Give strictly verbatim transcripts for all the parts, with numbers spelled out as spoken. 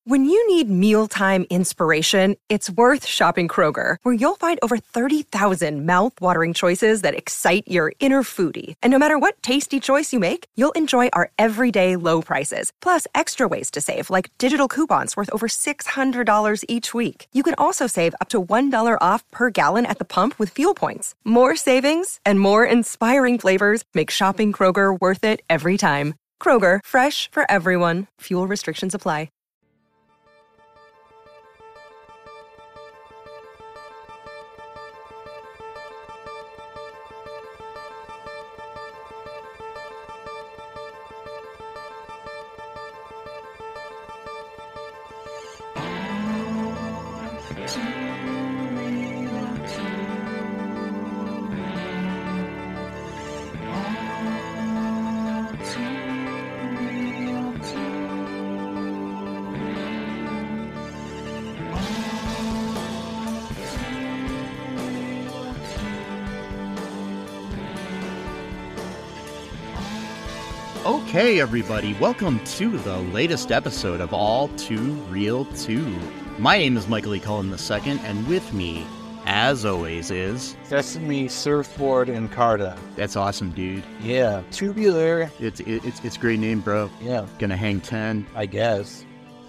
When you need mealtime inspiration, it's worth shopping Kroger, where you'll find over thirty thousand mouth-watering choices that excite your inner foodie. And no matter what tasty choice you make, you'll enjoy our everyday low prices, plus extra ways to save, like digital coupons worth over six hundred dollars each week. You can also save up to one dollar off per gallon at the pump with fuel points. More savings and more inspiring flavors make shopping Kroger worth it every time. Kroger, fresh for everyone. Fuel restrictions apply. Okay, everybody, welcome to the latest episode of All Too Real two. My name is Michael E. Cullen the second, and with me, as always, is... Sesame, Surfboard, and Carta. That's awesome, dude. Yeah. Tubular. It's it, it's it's a great name, bro. Yeah. Gonna hang ten. I guess.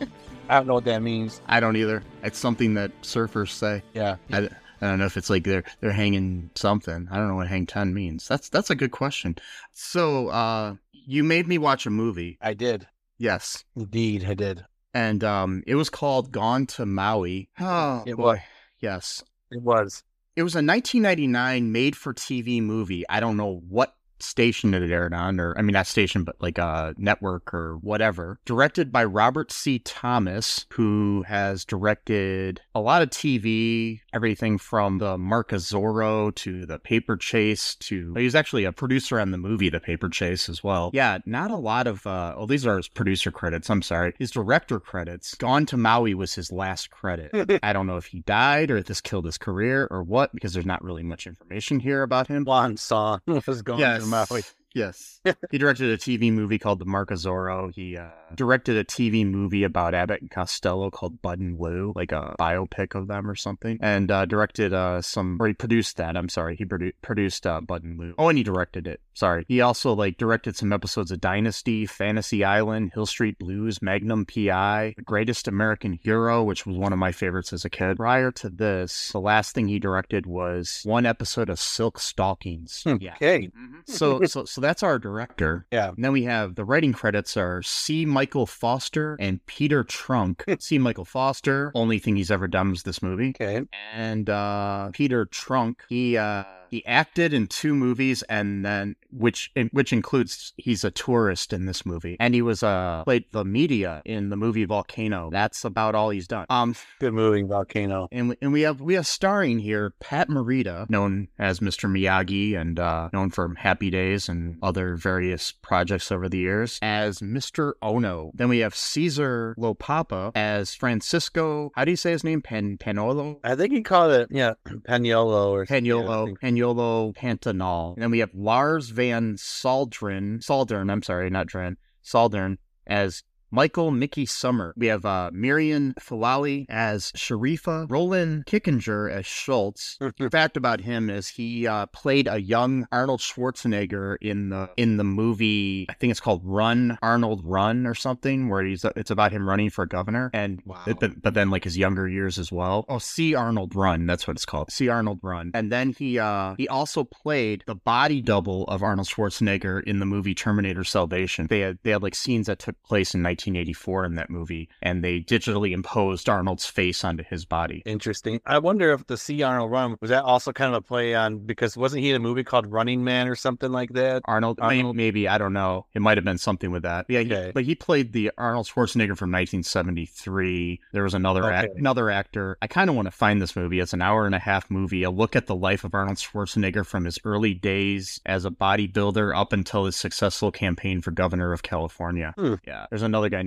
I don't know what that means. I don't either. It's something that surfers say. Yeah. I, I don't know if it's like they're they're hanging something. I don't know what hang ten means. That's that's a good question. So, uh... you made me watch a movie. I did. Yes. Indeed, I did. And um, it was called Gone to Maui. Oh, it boy. Was. Yes. It was. It was a nineteen ninety-nine made-for-T V movie. I don't know what station it aired on, or, I mean, not station, but like a network or whatever. Directed by Robert C. Thomas, who has directed a lot of T V, everything from the Mark of Zorro to The Paper Chase to... He was actually a producer on the movie The Paper Chase as well. Yeah, not a lot of... Uh, oh, these are his producer credits, I'm sorry. His director credits. Gone to Maui was his last credit. I don't know if he died or if this killed his career or what, because there's not really much information here about him. Swan song was Gone yes. to Maui. Yes. He directed a T V movie called The Mark of Zorro. He uh, directed a T V movie about Abbott and Costello called Bud and Lou, like a biopic of them or something. And uh, directed uh, some, or he produced that, I'm sorry. He produ- produced uh, Bud and Lou. Oh, and he directed it. Sorry. He also like directed some episodes of Dynasty, Fantasy Island, Hill Street Blues, Magnum P I, The Greatest American Hero, which was one of my favorites as a kid. Prior to this, the last thing he directed was one episode of Silk Stalkings. Yeah. Okay. Mm-hmm. So, so, so that's our director. Yeah. And then we have the writing credits are C. Michael Foster and Peter Trunk. C. Michael Foster, only thing he's ever done was this movie. Okay. And uh, Peter Trunk, he uh, he acted in two movies, and then which which includes he's a tourist in this movie, and he was uh played the media in the movie Volcano. That's about all he's done. Um, good movie, Volcano. And we, and we have we have starring here Pat Morita, known as Mister Miyagi and uh, known for Happy Days and other various projects over the years, as Mister Ono. Then we have Caesar Lopapa as Francisco. How do you say his name? Pan Panolo. I think he called it yeah Paniolo or Paniolo. Yeah, Paniolo Pantanal. And then we have Lars Van Saldern. Saldern. I'm sorry, not Dren. Saldern as Michael Mickey Summer. We have uh, Miriam Filali as Sharifa, Roland Kickinger as Schultz. The fact about him is he uh, played a young Arnold Schwarzenegger in the in the movie. I think it's called Run Arnold Run or something, where he's it's about him running for governor, and wow. it, but but then like his younger years as well. Oh, See Arnold Run. That's what it's called. See Arnold Run. And then he uh he also played the body double of Arnold Schwarzenegger in the movie Terminator Salvation. They had they had like scenes that took place in nineteen eighty-four in that movie, and they digitally imposed Arnold's face onto his body. Interesting. I wonder if the C. Arnold Run, was that also kind of a play on, because wasn't he in a movie called Running Man or something like that? Arnold, Arnold. Maybe, maybe, I don't know. It might have been something with that. Yeah, okay. he, but he played the Arnold Schwarzenegger from nineteen seventy-three. There was another okay. act, another actor. I kind of want to find this movie. It's an hour and a half movie, a look at the life of Arnold Schwarzenegger from his early days as a bodybuilder up until his successful campaign for governor of California. Hmm. Yeah, there's another guy named yeah.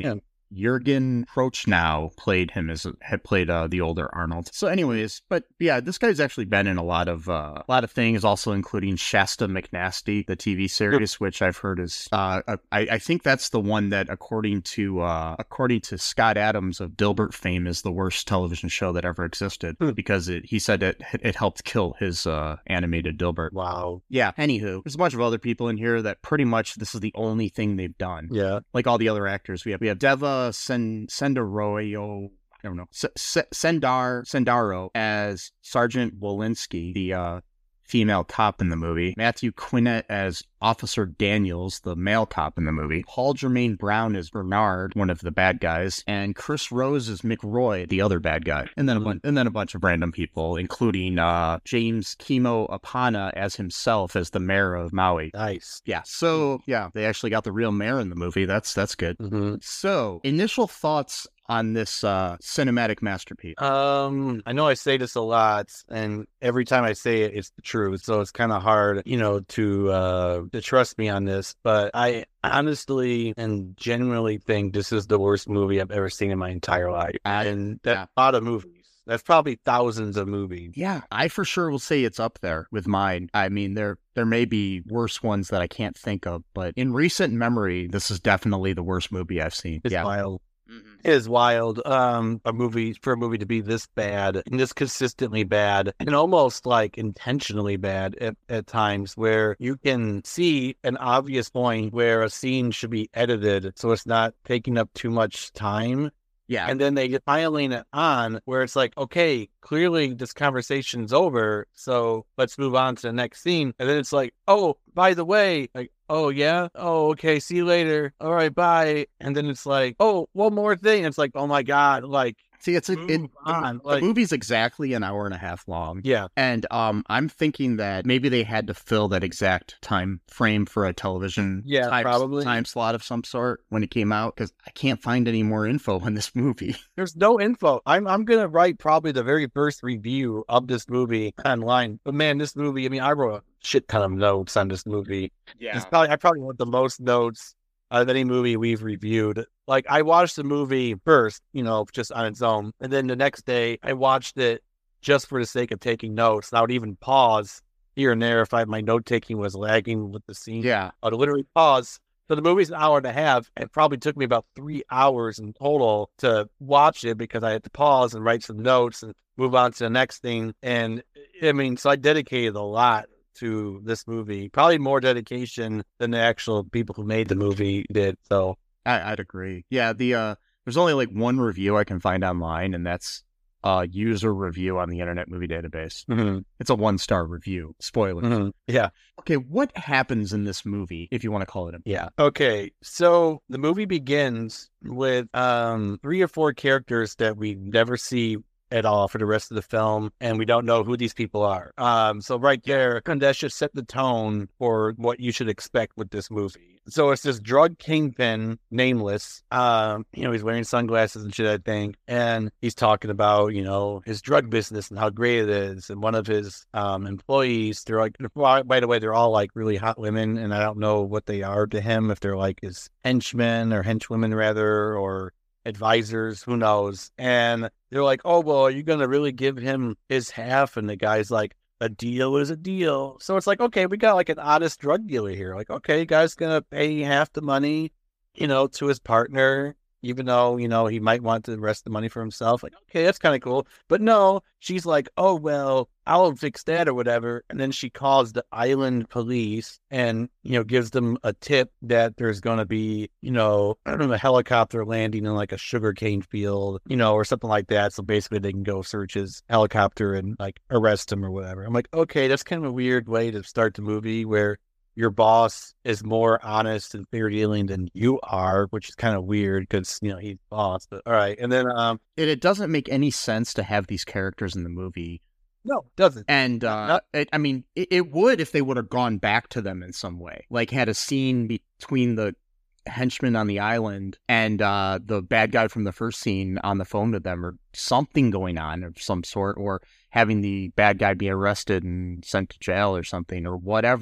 Jürgen Prochnow played him as had played uh, the older Arnold. So, anyways, but yeah, this guy's actually been in a lot of uh, a lot of things, also including Shasta McNasty, the T V series, which I've heard is uh, I, I think that's the one that, according to uh, according to Scott Adams of Dilbert fame, is the worst television show that ever existed because it, he said it it helped kill his uh, animated Dilbert. Wow. Yeah. Anywho, there's a bunch of other people in here that pretty much this is the only thing they've done. Yeah. Like all the other actors, we have we have Deva Sen Sendaroyo, I don't know, S- S- Sendar Sendaro as Sergeant Wolinski, the uh, female cop in the movie. Matthew Quinnett as Officer Daniels, the male cop in the movie. Paul Jermaine Brown as Bernard, one of the bad guys, and Chris Rose as McRoy, the other bad guy. And then a bunch, and then a bunch of random people, including uh, James Kimo Apana as himself as the mayor of Maui. Nice. Yeah. So yeah, they actually got the real mayor in the movie. That's that's good. Mm-hmm. So initial thoughts on this uh, cinematic masterpiece? Um, I know I say this a lot, and every time I say it, it's the truth. So it's kind of hard, you know, to uh, to trust me on this. But I honestly and genuinely think this is the worst movie I've ever seen in my entire life, and that's yeah. a lot of movies. That's probably thousands of movies. Yeah, I for sure will say it's up there with mine. I mean, there there may be worse ones that I can't think of, but in recent memory, this is definitely the worst movie I've seen. It's yeah. wild. Mm-hmm. It is wild. Um, a movie for a movie to be this bad and this consistently bad and almost like intentionally bad at, at times, where you can see an obvious point where a scene should be edited so it's not taking up too much time. Yeah. And then they get piling it on where it's like, okay, clearly this conversation's over, so let's move on to the next scene. And then it's like, oh, by the way, like, oh, yeah? Oh, okay, see you later. All right, bye. And then it's like, oh, one more thing. It's like, oh my God, like, See, it's a, it, on. the, Like, the movie's exactly an hour and a half long. yeah. And um, I'm thinking that maybe they had to fill that exact time frame for a television Yeah, time, probably. time slot of some sort when it came out, because I can't find any more info on this movie. There's no info. I'm I'm gonna write probably the very first review of this movie online. But man, this movie, I mean, I wrote a shit ton of notes on this movie. Yeah. It's probably I probably wrote the most notes out of any movie we've reviewed. Like, I watched the movie first, you know, just on its own. And then the next day I watched it just for the sake of taking notes. And I would even pause here and there if I, my note taking was lagging with the scene. Yeah. I would literally pause. So the movie's an hour and a half. It probably took me about three hours in total to watch it because I had to pause and write some notes and move on to the next thing. And I mean, so I dedicated a lot to this movie, probably more dedication than the actual people who made the movie did. So I, I'd agree. Yeah, the uh, there's only like one review I can find online, and that's a user review on the Internet Movie Database. mm-hmm. It's a one star review. Spoilers. Mm-hmm. yeah, Okay, what happens in this movie, if you want to call it a yeah. Okay, so the movie begins with um three or four characters that we never see at all for the rest of the film, and we don't know who these people are. Um, so right there, and that should set the tone for what you should expect with this movie. So it's this drug kingpin, nameless. Um, you know, he's wearing sunglasses and shit, I think, and he's talking about, you know, his drug business and how great it is. And one of his um employees, they're like, by the way, they're all like really hot women, and I don't know what they are to him, if they're like his henchmen or henchwomen rather, or advisors, who knows. And they're like, oh, well, are you going to really give him his half? And the guy's like, a deal is a deal. So it's like, okay, we got like an honest drug dealer here. Like, okay, guy's going to pay half the money, you know, to his partner, even though, you know, he might want the rest of the money for himself. Like, okay, that's kind of cool. But no, she's like, oh, well, I'll fix that or whatever. And then she calls the island police and, you know, gives them a tip that there's going to be, you know, I don't know, a helicopter landing in like a sugarcane field, you know, or something like that. So basically they can go search his helicopter and like arrest him or whatever. I'm like, okay, that's kind of a weird way to start the movie, where your boss is more honest and fair dealing than you are, which is kind of weird because, you know, he's boss. But all right. And then um it, it doesn't make any sense to have these characters in the movie. No, it doesn't. And uh Not- it, I mean, it, it would if they would have gone back to them in some way, like had a scene between the henchman on the island and uh the bad guy from the first scene on the phone to them, or something going on of some sort, or having the bad guy be arrested and sent to jail or something, or whatever.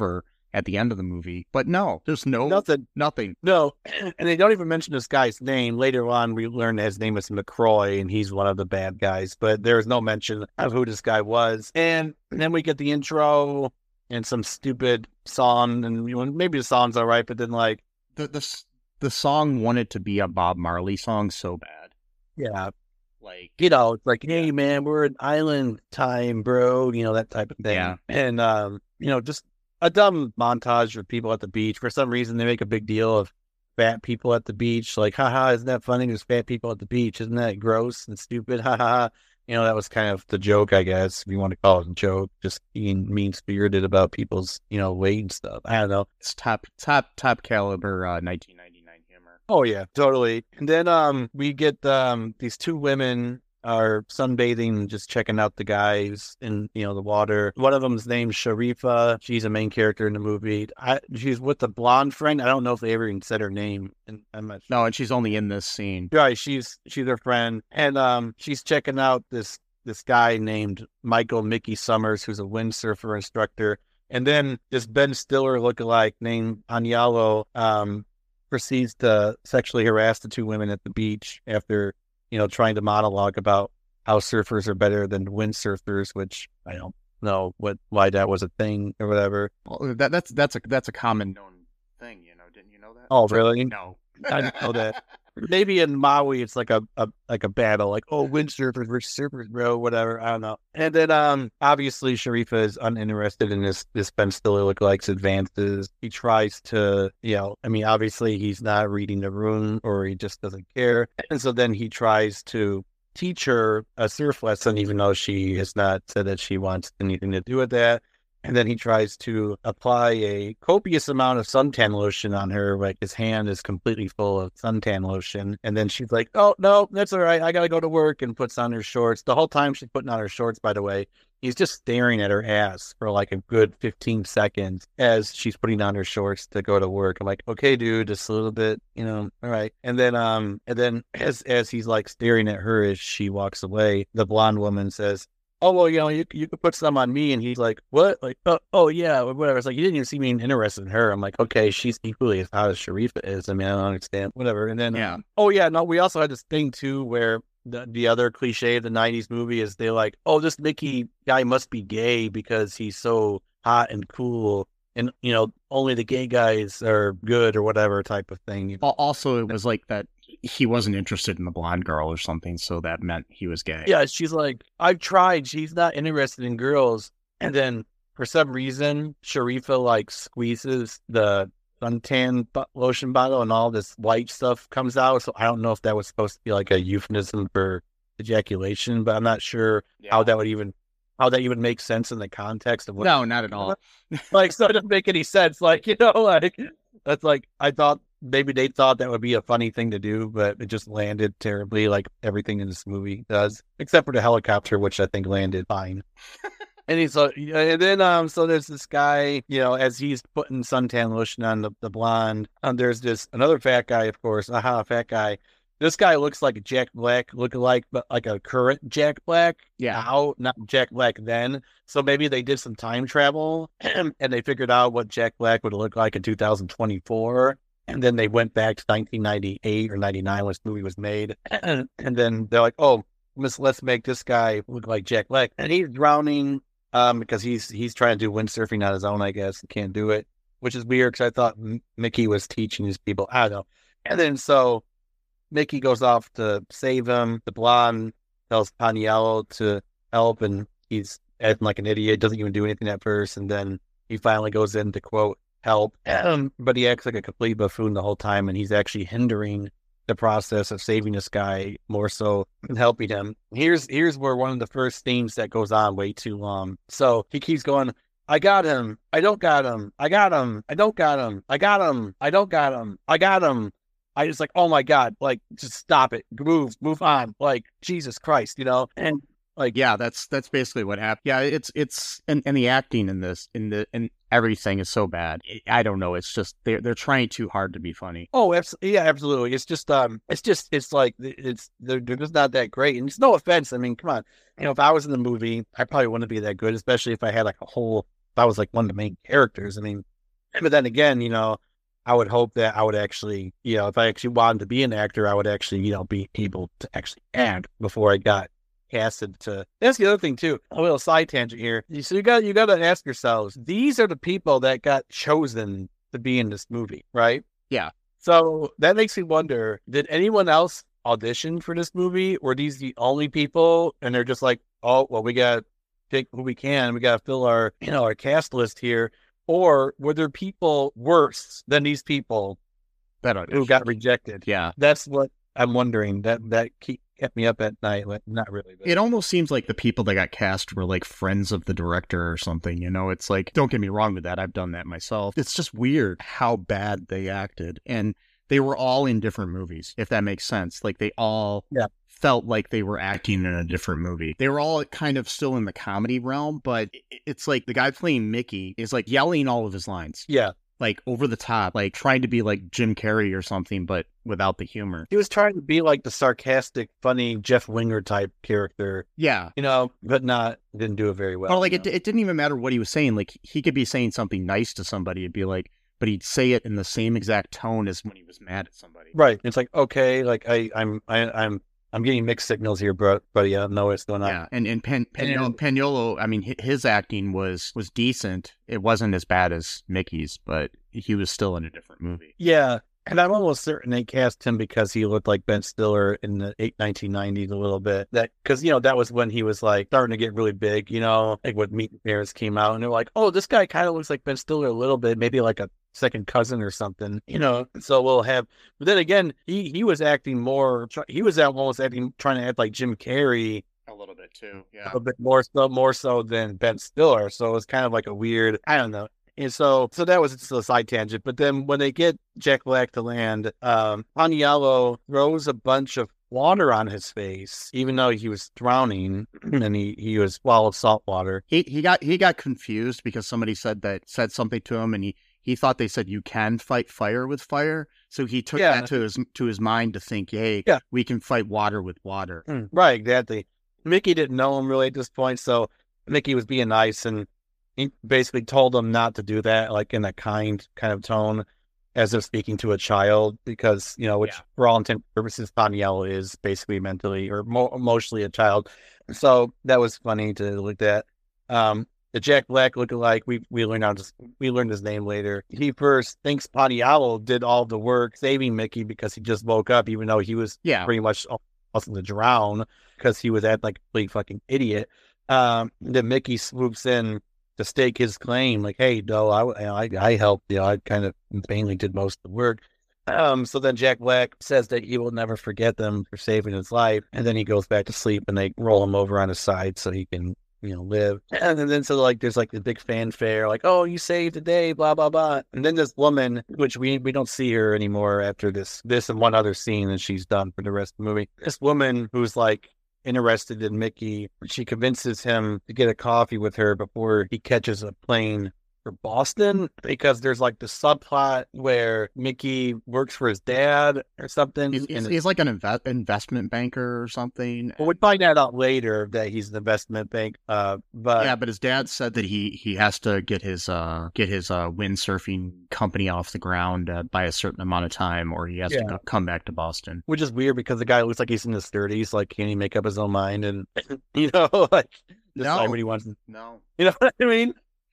at the end of the movie. But no, there's no Nothing. nothing. No, and they don't even mention this guy's name. Later on, we learn that his name is McCroy, and he's one of the bad guys. But there is no mention of who this guy was. And then we get the intro and some stupid song, and you know, maybe the song's all right, but then like The the the song wanted to be a Bob Marley song so bad. yeah, Like, you know, it's like, hey man, we're in island time, bro. You know, that type of thing. Yeah. And um, you know, just a dumb montage of people at the beach. For some reason, they make a big deal of fat people at the beach. Like, haha, isn't that funny? There's fat people at the beach. Isn't that gross and stupid? Ha ha ha. You know, that was kind of the joke, I guess, if you want to call it a joke, just being mean spirited about people's, you know, weight and stuff. I don't know. it's top top top caliber uh, nineteen ninety-nine humor. Oh yeah, totally. And then um we get um these two women are sunbathing and just checking out the guys in, you know, the water. One of them's named Sharifa. She's a main character in the movie. I, she's with the blonde friend. I don't know if they ever even said her name. And I'm not sure. No, and she's only in this scene. Right, she's she's her friend, and um she's checking out this this guy named Michael Mickey Summers, who's a windsurfer instructor. And then this Ben Stiller lookalike named Anyalo um proceeds to sexually harass the two women at the beach after, you know, trying to monologue about how surfers are better than windsurfers, which I don't know what why that was a thing or whatever. Well, that that's that's a that's a common known thing, you know. Didn't you know that? Oh, really? No. I didn't know that. Maybe in Maui it's like a, a like a battle, like, oh, windsurfers versus surfers, bro, whatever. I don't know. And then um obviously Sharifa is uninterested in this this Ben Stiller lookalike's advances. He tries to, you know, I mean, obviously he's not reading the room, or he just doesn't care. And so then he tries to teach her a surf lesson, even though she has not said that she wants anything to do with that. And then he tries to apply a copious amount of suntan lotion on her. Like, his hand is completely full of suntan lotion. And then she's like, oh, no, that's all right. I got to go to work, and puts on her shorts. The whole time she's putting on her shorts, by the way, he's just staring at her ass for like a good fifteen seconds as she's putting on her shorts to go to work. I'm like, okay, dude, just a little bit, you know, all right. And then, um, and then as, as he's like staring at her as she walks away, the blonde woman says, oh, well, you know, you you could put some on me. And he's like, what? Like, oh, oh yeah, whatever. It's like, you didn't even see me interested in her. I'm like, okay, she's equally as hot as Sharifa is. I mean, I don't understand. Whatever. And then, Yeah. oh, yeah, no, we also had this thing, too, where the, the other cliche of the nineties movie is they're like, oh, this Mickey guy must be gay because he's so hot and cool. And, you know, only the gay guys are good or whatever type of thing. You know? Al- Also, it was like that he wasn't interested in the blonde girl or something, so that meant he was gay. Yeah, she's like, I've tried. She's not interested in girls. And then for some reason, Sharifa like squeezes the suntan bo- lotion bottle, and all this white stuff comes out. So I don't know if that was supposed to be like a euphemism for ejaculation, but I'm not sure Yeah. how that would even how that even makes sense in the context of what. No, not at all. Like, so it doesn't make any sense. Like, you know, like that's like I thought maybe they thought that would be a funny thing to do, but it just landed terribly, like everything in this movie does, except for the helicopter, which I think landed fine. And he's like, and then um, so there's this guy, you know, as he's putting suntan lotion on the, the blonde, um, there's this another fat guy, of course, aha, fat guy. This guy looks like a Jack Black lookalike, but like a current Jack Black. Yeah. Now, not Jack Black then. So maybe they did some time travel and they figured out what Jack Black would look like in two thousand twenty-four. And then they went back to nineteen ninety-eight or ninety-nine when this movie was made. And then they're like, oh, let's, let's make this guy look like Jack Black. And he's drowning um, because he's he's trying to do windsurfing on his own, I guess. And can't do it, which is weird because I thought M- Mickey was teaching these people. I don't know. And then so Mickey goes off to save him. The blonde tells Paniello to help, and he's acting like an idiot, doesn't even do anything at first. And then he finally goes in to, quote, help. Um, but he acts like a complete buffoon the whole time, and he's actually hindering the process of saving this guy more so than helping him. Here's here's where one of the first themes that goes on way too long. So he keeps going, I got him. I don't got him. I got him. I don't got him. I got him. I don't got him. I got him. I just like, oh my God, like, just stop it. Move, move on. Like, Jesus Christ, you know? And like, Yeah, that's that's basically what happened. Yeah, it's it's and, and the acting in this in the and everything is so bad. I don't know. It's just they're they're trying too hard to be funny. oh, absolutely. Yeah, absolutely. It's just, um, it's just, it's like, it's, they're, they're just not that great. And it's no offense. I mean, come on. You know, if I was in the movie, I probably wouldn't be that good, especially if I had like a whole, if I was like one of the main characters. I mean, But then again, you know, I would hope that I would actually, you know, if I actually wanted to be an actor, I would actually, you know, be able to actually act before I got casted to. That's the other thing too. A little side tangent here. So you got you got to ask yourselves: these are the people that got chosen to be in this movie, right? Yeah. So that makes me wonder: did anyone else audition for this movie? Were these the only people? And they're just like, oh, well, we got to pick who we can. We got to fill our, you know, our cast list here. Or were there people worse than these people that who got rejected? Yeah. That's what I'm wondering. That that keep, kept me up at night. Like, not really. But. It almost seems like the people that got cast were like friends of the director or something. You know, it's like, don't get me wrong with that. I've done that myself. It's just weird how bad they acted. And they were all in different movies, if that makes sense. Like, they all... Yeah. felt like they were acting in a different movie. They were all kind of still in the comedy realm, but it's like the guy playing Mickey is like yelling all of his lines. Yeah. Like over the top, like trying to be like Jim Carrey or something, but without the humor. He was trying to be like the sarcastic, funny Jeff Winger type character. Yeah. You know, but not, didn't do it very well. Well, like it, know? it didn't even matter what he was saying. Like he could be saying something nice to somebody. It'd be like, but he'd say it in the same exact tone as when he was mad at somebody. Right. It's like, okay, like I, I'm, I, I'm, I'm getting mixed signals here, bro, buddy. I don't know what's going on. Yeah, and and Pen, Pen, And- Paniolo, I mean, his acting was was decent. It wasn't as bad as Mickey's, but he was still in a different movie. Yeah, and I'm almost certain they cast him because he looked like Ben Stiller in the eight, nineteen nineties a little bit. That because you know that was when he was like starting to get really big. You know, like when Meet the Parents came out, and they're like, oh, this guy kind of looks like Ben Stiller a little bit, maybe like a second cousin or something, you know. So we'll have, but then again, he he was acting more. He was almost acting, trying to act like Jim Carrey a little bit too. a Yeah, little bit more so, more so than Ben Stiller. So it was kind of like a weird, I don't know. And so, so that was just a side tangent. But then when they get Jack Black to land, um, Paniello throws a bunch of water on his face, even though he was drowning and he, he was swallowed salt water. he he got he got confused because somebody said that said something to him, and he. He thought they said you can fight fire with fire, so he took Yeah. that to his to his mind to think, hey, Yeah. we can fight water with water. Mm, right, exactly. Mickey didn't know him really at this point, so Mickey was being nice and he basically told him not to do that, like in a kind kind of tone, as if speaking to a child, because, you know, which Yeah. for all intents and purposes, Paniello is basically mentally or mo- emotionally a child. So that was funny to look at. Um, the Jack Black lookalike, we we learned out we learned his name later. He first thinks Paniello did all the work saving Mickey because he just woke up, even though he was Yeah, pretty much almost to drown because he was acting like a complete fucking idiot. Um, then Mickey swoops in to stake his claim, like, "Hey, no, I, I, I helped. You know, I kind of mainly did most of the work." Um, so then Jack Black says that he will never forget them for saving his life, and then he goes back to sleep, and they roll him over on his side so he can, you know, live. And then so like there's like the big fanfare, like, "Oh, you saved the day," blah blah blah. And then this woman, which we we don't see her anymore after this this and one other scene, and she's done for the rest of the movie. This woman who's like interested in Mickey, she convinces him to get a coffee with her before he catches a plane for Boston, because there's like the subplot where Mickey works for his dad or something. he's, he's, and he's like an inve- investment banker or something. well, we find that out later that he's an investment bank. Uh, but Yeah, but his dad said that he he has to get his uh get his uh windsurfing company off the ground uh, by a certain amount of time, or he has Yeah. to go, come back to Boston. which is weird because the guy looks like he's in his thirties. Like, can he make up his own mind and you know, like decide No. what he wants? No, You know what I mean?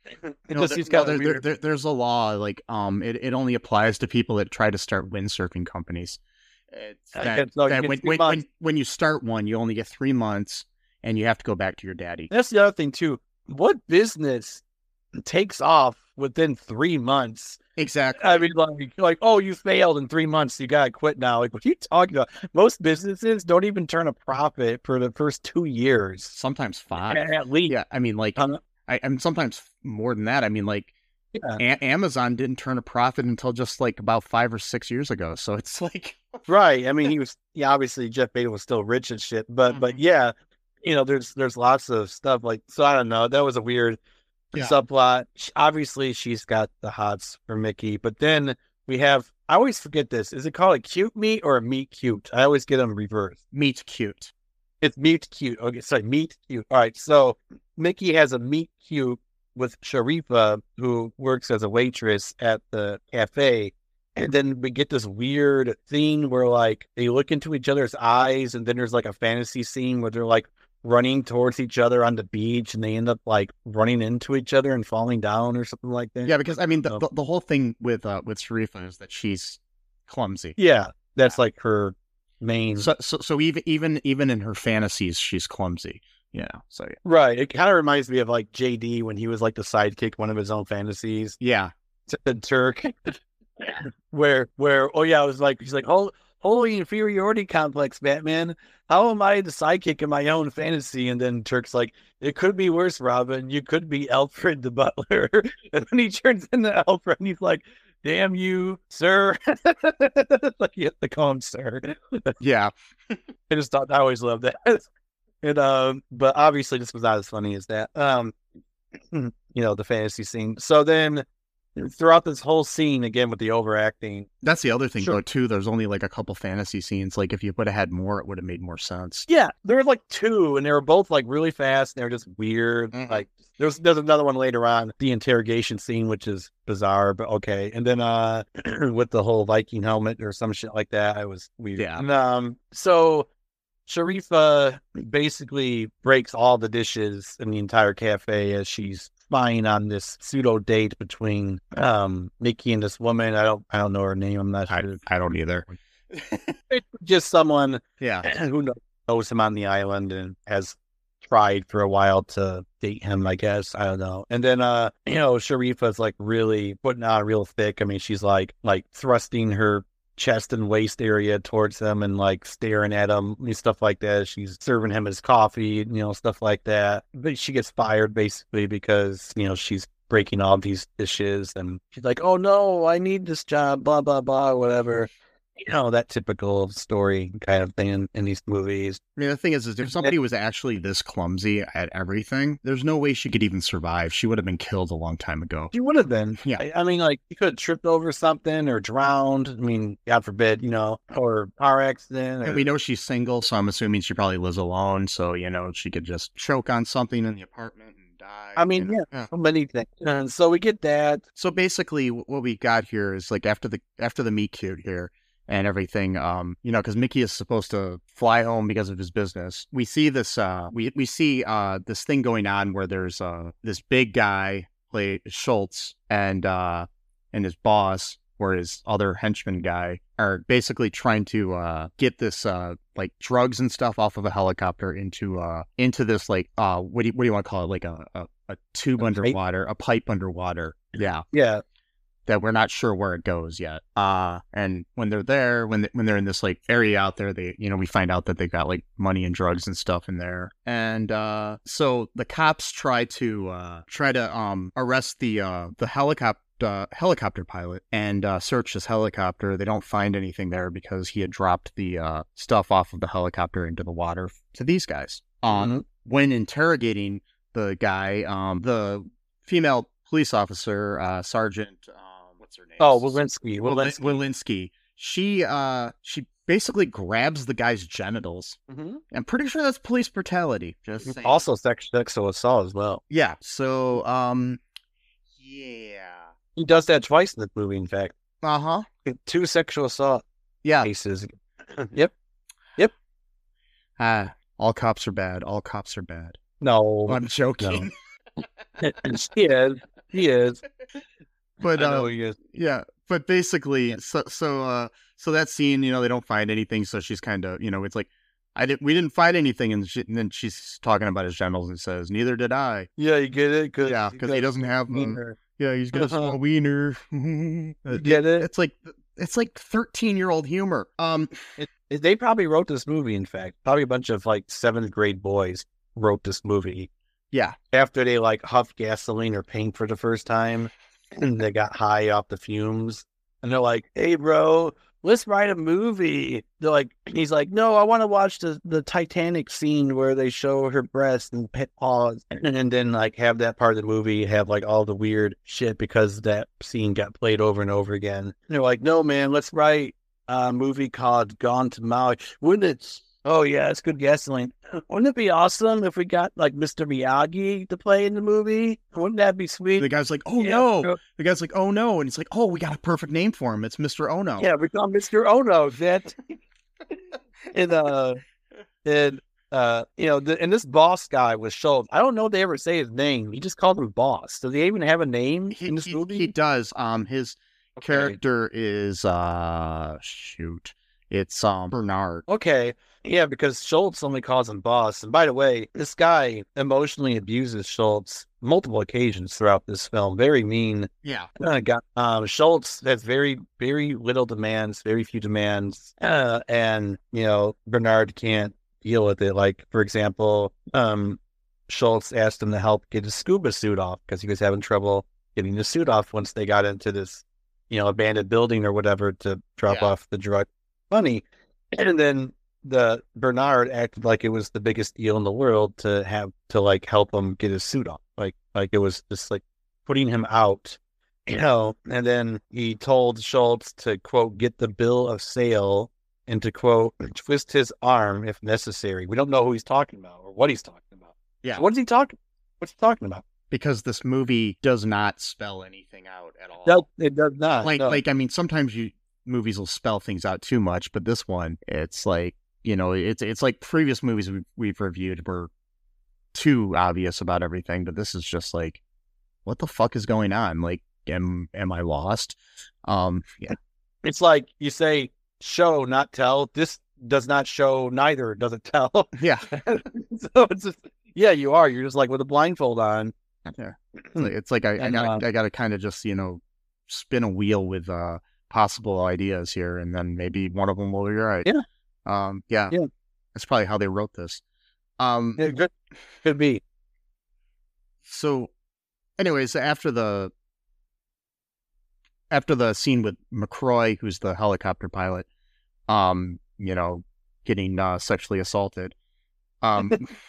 It no, just there- seems no, kind there- of there- weird. there- there's a law like um it, it only applies to people that try to start windsurfing companies. It's I that, guess- no, you that get when, three when, months. when when you start one, you only get three months, and you have to go back to your daddy. That's the other thing too. What business takes off within three months? Exactly. I mean, like, like, oh, you failed in three months, you gotta quit now. Like, what are you talking about? Most businesses don't even turn a profit for the first two years, Sometimes five. at least. Yeah, I mean, like, Um, I, I'm sometimes more than that. I mean, like, Yeah. A- Amazon didn't turn a profit until just like about five or six years ago. So it's like, Right. I mean, he was, yeah, obviously Jeff Bezos was still rich and shit, but, but Mhm. yeah, you know, there's, there's lots of stuff like, so I don't know. That was a weird Yeah. subplot. Sh- Obviously she's got the hots for Mickey, but then we have, I always forget this. Is it called a cute meet or a meet cute? I always get them reversed. meat's cute. It's meet cute. Okay. Sorry. Meet cute. All right. So Mickey has a meet cute with Sharifa, who works as a waitress at the cafe. And then we get this weird scene where like they look into each other's eyes, and then there's like a fantasy scene where they're like running towards each other on the beach, and they end up like running into each other and falling down or something like that. Yeah, because I mean the So- the, the whole thing with uh with Sharifa is that she's clumsy. Yeah, that's like her main. So so so even even even in her fantasies, she's clumsy. Yeah. So yeah. Right. It kind of reminds me of like J D when he was like the sidekick, one of his own fantasies. Yeah. The Turk, where where oh yeah, I was like he's like oh holy inferiority complex, Batman. How am I the sidekick in my own fantasy? And then Turk's like, it could be worse, Robin. You could be Alfred the butler. And then he turns into Alfred, and he's like, damn you, sir. Like you have to call him sir. Yeah. I just thought I always loved that. And um, but obviously this was not as funny as that. Um, you know, the fantasy scene. So then throughout this whole scene, again with the overacting. That's the other thing Sure. though too. There's only like a couple fantasy scenes. Like if you would have had more, it would have made more sense. Yeah, there were like two, and they were both like really fast, and they were just weird. Mhm. Like there's there's another one later on, the interrogation scene, which is bizarre, but okay. And then uh, with the whole Viking helmet or some shit like that, I was weird. Yeah. And, um, so Sharifa basically breaks all the dishes in the entire cafe as she's spying on this pseudo date between um Mickey and this woman. I don't I don't know her name. I'm not I sure. I don't either. It's just someone Yeah. who kno- knows him on the island and has tried for a while to date him, I guess. I don't know. And then, uh, you know, Sharifa's like really putting on real thick. I mean, she's like, like thrusting her chest and waist area towards him and like staring at him and stuff like that. She's serving him his coffee, you know, stuff like that. But she gets fired basically because, you know, she's breaking all these dishes and she's like, oh no, I need this job, blah, blah, blah, whatever. You know, that typical story kind of thing in, in these movies. I mean, the thing is, is if somebody was actually this clumsy at everything, there's no way she could even survive. She would have been killed a long time ago. She would have been. Yeah. I, I mean, like, you could have tripped over something or drowned. I mean, God forbid, you know, or car accident. Or, And we know she's single, so I'm assuming she probably lives alone. So, you know, she could just choke on something in the apartment and die. I mean, you know? yeah, so many things. And so we get that. So basically, wh- what we got here is like after the after the meet cute here and everything, um, you know, because Mickey is supposed to fly home because of his business. We see this, uh, we we see uh this thing going on where there's uh this big guy, play Schultz, and uh and his boss, or his other henchman guy, are basically trying to uh get this uh like drugs and stuff off of a helicopter into uh into this like uh what do you what do you want to call it, like a a, a tube A pipe? underwater, a pipe underwater, yeah. Yeah. That we're not sure where it goes yet. Uh, and when they're there, when they, when they're in this like area out there, they, you know, we find out that they've got like money and drugs and stuff in there. And uh, so the cops try to uh, try to um arrest the uh the helicopter. Uh, helicopter pilot and uh, search his helicopter. They don't find anything there because he had dropped the uh, stuff off of the helicopter into the water to these guys. Um, Mhm. When interrogating the guy, um, the female police officer, uh, Sergeant, uh, what's her name? Oh, Walensky. Walensky. Walensky. Walensky. She, uh, she basically grabs the guy's genitals. Mhm. I'm pretty sure that's police brutality. Just saying. Also, sex, sexual assault as well. Yeah. So, um, yeah. He does that twice in the movie, in fact. Uh huh. Two sexual assault Yeah. cases. Yep. Ah, all cops are bad. All cops are bad. No. I'm joking. He is. He is. But I uh, know he is. yeah, but basically, so so uh, so that scene, you know, they don't find anything, so she's kind of, you know, it's like, I didn't, we didn't find anything, and, she, and then she's talking about his genitals and says, neither did I. Yeah, you get it? Cause Yeah, 'cause he doesn't have them. wiener. Yeah, he's got a small wiener. You get it? It's like it's like thirteen year old humor. Um, It, it- they probably wrote this movie, in fact. Probably a bunch of like seventh grade boys wrote this movie yeah, after they like huffed gasoline or paint for the first time and they got high off the fumes. And they're like, hey, bro, let's write a movie. They're like, he's like, no, I want to watch the, the Titanic scene where they show her breast and pet paws. And then like have that part of the movie have like all the weird shit because that scene got played over and over again. And they're like, no, man, let's write a movie called Gone to Maui. Wouldn't it Oh yeah, it's good gasoline. Wouldn't it be awesome if we got like Mister Miyagi to play in the movie? Wouldn't that be sweet? The guy's like, oh Yeah, no. bro. The guy's like, oh no. And it's like, oh, we got a perfect name for him. It's Mister Ono. Yeah, we call Mister Ono. That and uh and uh you know the, and this boss guy was Schultz. I don't know if they ever say his name. He just called him boss. Does he even have a name He, in this he, movie? he does. Um, his Okay. character is uh, shoot, it's um Bernard. Okay. Yeah, because Schultz only calls him boss. And by the way, this guy emotionally abuses Schultz multiple occasions throughout this film. Very mean. Yeah, Uh, got, um, Schultz has very, very little demands, very few demands. Uh, and, you know, Bernard can't deal with it. Like, for example, um, Schultz asked him to help get his scuba suit off because he was having trouble getting the suit off once they got into this, you know, abandoned building or whatever to drop Yeah. off the drug money. And then the Bernard acted like it was the biggest deal in the world to have to like help him get his suit off. Like like it was just like putting him out, you know. And then he told Schultz to quote get the bill of sale and to quote twist his arm if necessary. We don't know who he's talking about or what he's talking about. yeah. So what is he talking? What's he talking about? Because this movie does not spell anything out at all. No, it does not. like no. like I mean, sometimes you movies will spell things out too much, but this one, it's like, you know, it's it's like previous movies we've, we've reviewed were too obvious about everything, but this is just like, what the fuck is going on? Like, am am I lost? Um, yeah, It's like you say show, not tell. This does not show, neither does it tell. yeah. So it's just, yeah, you are. You're just like with a blindfold on. Yeah. It's like, it's like I, I And, got uh, I got to kind of just, you know, spin a wheel with uh possible ideas here, and then maybe one of them will be right. Yeah. Um. Yeah. Yeah. That's probably how they wrote this. Um. It could, could be. So, anyways, after the after the scene with McCroy, who's the helicopter pilot, um, you know, getting uh, sexually assaulted, um,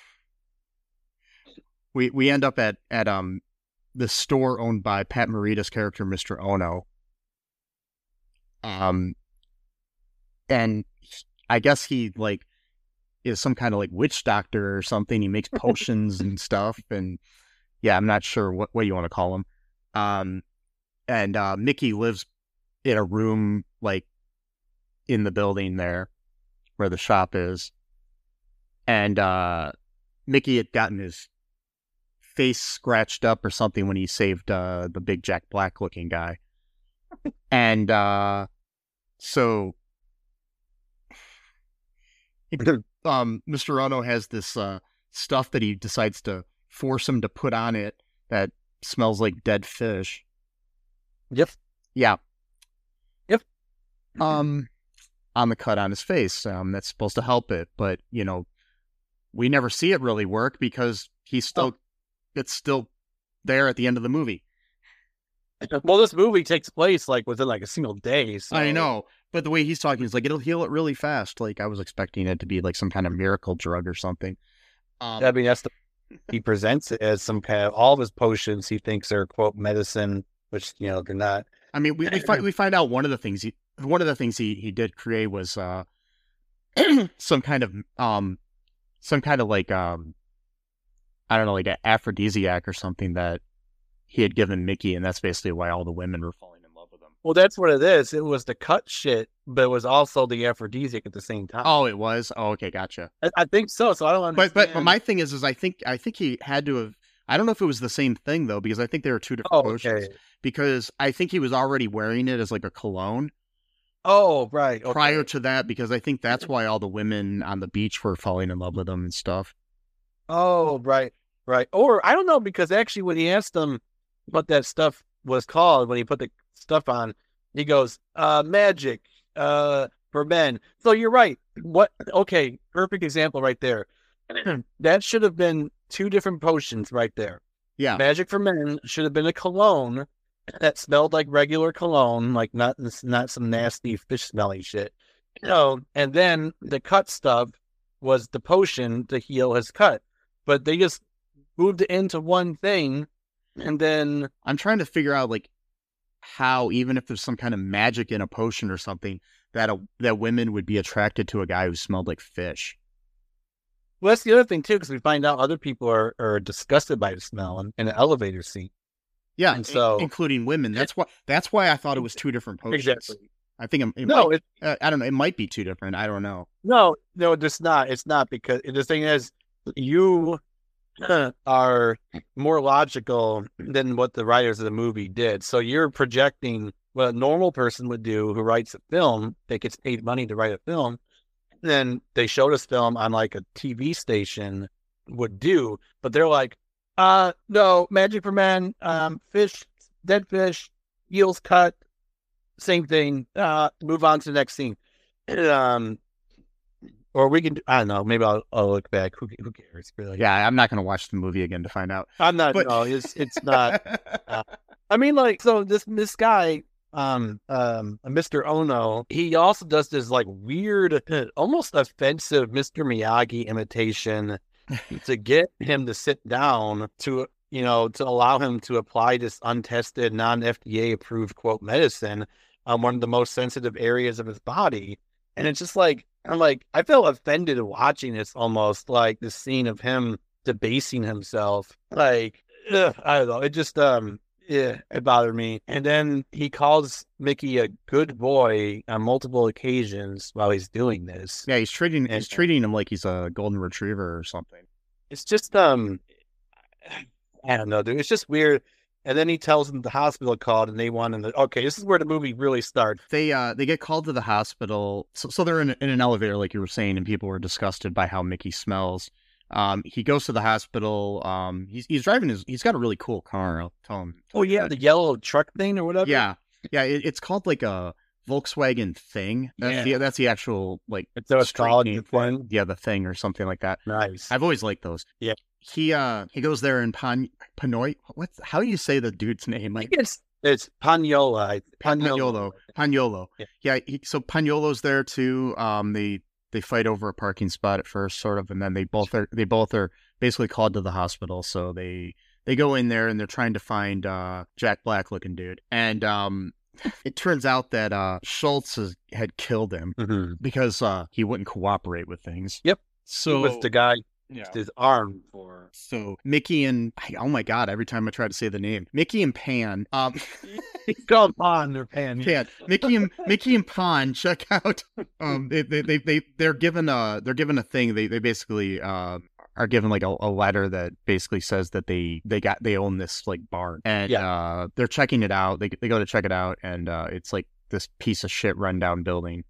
we we end up at at um the store owned by Pat Morita's character, Mister Ono. Um, and I guess he like is some kind of like witch doctor or something. He makes potions and stuff, and yeah, I'm not sure what what you want to call him. Um, and uh, Mickey lives in a room like in the building there where the shop is, and uh, Mickey had gotten his face scratched up or something when he saved uh, the big Jack Black looking guy, and uh, so um, Mister Ono has this uh, stuff that he decides to force him to put on it that smells like dead fish. Yep. Yeah. Yep. Um, on the cut on his face. Um, that's supposed to help it, but you know, we never see it really work because he's still, Oh. it's still there at the end of the movie. Well, this movie takes place like within like a single day. So. I know, but the way he's talking is like it'll heal it really fast. Like I was expecting it to be like some kind of miracle drug or something. Um, I mean, that's the he presents it as some kind of all of his potions he thinks are quote medicine, which you know they're not. I mean, we we find we find out one of the things he one of the things he, he did create was uh some kind of um some kind of like um I don't know, like an aphrodisiac or something that he had given Mickey, and that's basically why all the women were falling in love with him. Well, that's what it is. It was the cut shit, but it was also the aphrodisiac at the same time. Oh, it was. Oh, okay, gotcha. I, I think so. So I don't understand. But but but my thing is is I think I think he had to have. I don't know if it was the same thing though, because I think there were two different oh, potions. okay. Because I think he was already wearing it as like a cologne Oh, right. Okay. prior to that, because I think that's why all the women on the beach were falling in love with him and stuff. Oh, right, right. Or I don't know because actually, when he asked them what that stuff was called, when he put the stuff on, he goes, "Uh, magic, uh, for men." So you're right. What? Okay, perfect example right there. That should have been two different potions right there. Yeah. Magic for men should have been a cologne that smelled like regular cologne, like not not some nasty fish smelling shit. You know, and then the cut stuff was the potion to heal his cut. But they just moved it into one thing, and then I'm trying to figure out like how, even if there's some kind of magic in a potion or something, that a, that women would be attracted to a guy who smelled like fish. Well, that's the other thing too, because we find out other people are, are disgusted by the smell in, in an elevator scene. Yeah, And so including women. That's why. That's why I thought it was two different potions. Exactly. I think it, it No, might, it, uh, I don't know. It might be two different. I don't know. no, no, it's not. It's not because the thing is, you are more logical than what the writers of the movie did. So you're projecting what a normal person would do who writes a film that gets paid money to write a film. Then they showed us film on like a T V station would do, but they're like, uh, no, Magic for Men, um, fish, dead fish, eels cut, same thing. Uh, move on to the next scene. Um, or we can, I don't know, maybe I'll, I'll look back. Who, who cares? Really? Yeah, I'm not going to watch the movie again to find out. I'm not, But- no, it's, it's not. uh, I mean, like, so this, this guy, um, um, Mister Ono, he also does this like weird, almost offensive Mister Miyagi imitation to get him to sit down to, you know, to allow him to apply this untested, non-F D A approved quote medicine on one of the most sensitive areas of his body. And it's just like, I'm like, I felt offended watching this almost like the scene of him debasing himself. Like, ugh, I don't know. It just, um, yeah, it bothered me. And then he calls Mickey a good boy on multiple occasions while he's doing this. Yeah, he's treating he's And- treating him like he's a golden retriever or something. It's just, um, I don't know, dude. It's just weird. And then he tells them the hospital called and they want him to, okay, this is where the movie really starts. They uh they get called to the hospital. So, so they're in, in an elevator, like you were saying, and people were disgusted by how Mickey smells. Um, he goes to the hospital. Um, he's he's driving his. He's got a really cool car. I'll tell him. Oh, yeah, the yellow truck thing or whatever? Yeah, yeah. It, it's called like a Volkswagen Thing. That's Yeah. the that's the actual like It's a street solid name. one. Yeah, the Thing or something like that. Nice. I've always liked those. Yeah. He uh he goes there in Pan Panoy. What's how do you say the dude's name? I Like think it's, it's Pagnola. Pagnolo. Pagnolo. Yeah. Yeah. he, so Pagnolo's there too. Um, they they fight over a parking spot at first, sort of, and then they both are they both are basically called to the hospital. So they they go in there and they're trying to find uh Jack Black looking dude, and um, it turns out that uh Schultz has, had killed him Mm-hmm. because uh he wouldn't cooperate with things. Yep. So was the guy yeah. with his arm for. So Mickey and oh my god, every time I try to say the name, Mickey and Pan, um, Come on, they're paying. Pan, Mickey and Mickey and Pan, check out. Um, they they they, they they're given a they're given a thing. They they basically uh are given like a, a letter that basically says that they they got they own this like barn, and Yeah. uh they're checking it out. They they go to check it out, and uh it's like this piece of shit rundown building.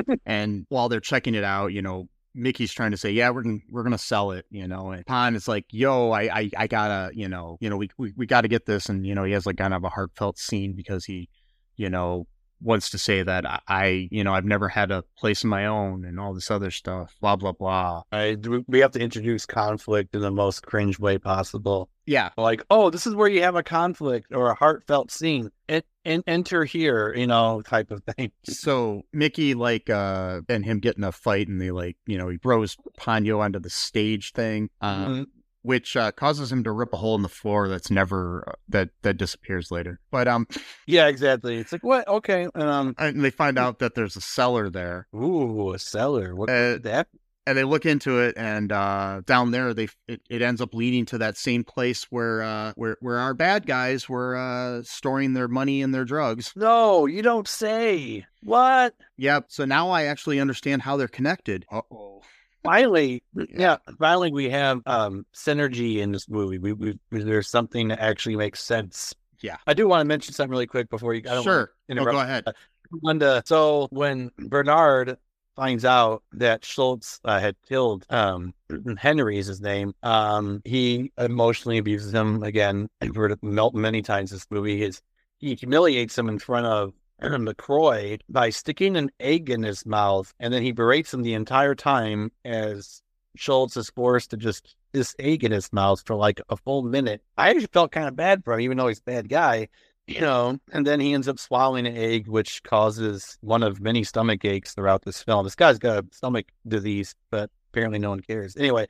And while they're checking it out, you know, Mickey's trying to say, yeah, we're gonna we're gonna sell it, you know, and Pan is like, yo, I I, I gotta, you know, you know, we, we we gotta get this, and you know, he has like kind of a heartfelt scene because he, you know, wants to say that I, I you know, I've never had a place of my own and all this other stuff, blah blah blah. I, we have to introduce conflict in the most cringe way possible. Yeah, Like, oh, this is where you have a conflict or a heartfelt scene. And, and enter here, you know, type of thing. so Mickey like uh and him getting a fight, and they like, you know, he throws Ponyo onto the stage thing. Uh, Mhm. which uh, causes him to rip a hole in the floor that's never uh, that that disappears later. But um, Yeah, exactly. It's like, what? Okay. Um. and they find out that there's a cellar there, Ooh, a cellar. What Uh, that? and they look into it, and uh, down there they it, it ends up leading to that same place where uh where where our bad guys were uh storing their money and their drugs. No, you don't say. What? Yep. So now I actually understand how they're connected. Uh oh. Finally, yeah. Finally, we have um synergy in this movie. We, we there's something that actually makes sense. Yeah. I do want to mention something really quick before you. I don't Sure. Want Oh, to interrupt. go ahead. Linda, so when Bernard finds out that Schultz uh, had killed um, Henry is his name, um, he emotionally abuses him again. I've heard it melt many times this movie. His, he humiliates him in front of McCroy by sticking an egg in his mouth, and then he berates him the entire time as Schultz is forced to just keep this egg in his mouth for like a full minute. I actually felt kind of bad for him, even though he's a bad guy. You know, and then he ends up swallowing an egg, which causes one of many stomach aches throughout this film. This guy's got a stomach disease, but apparently no one cares. Anyway,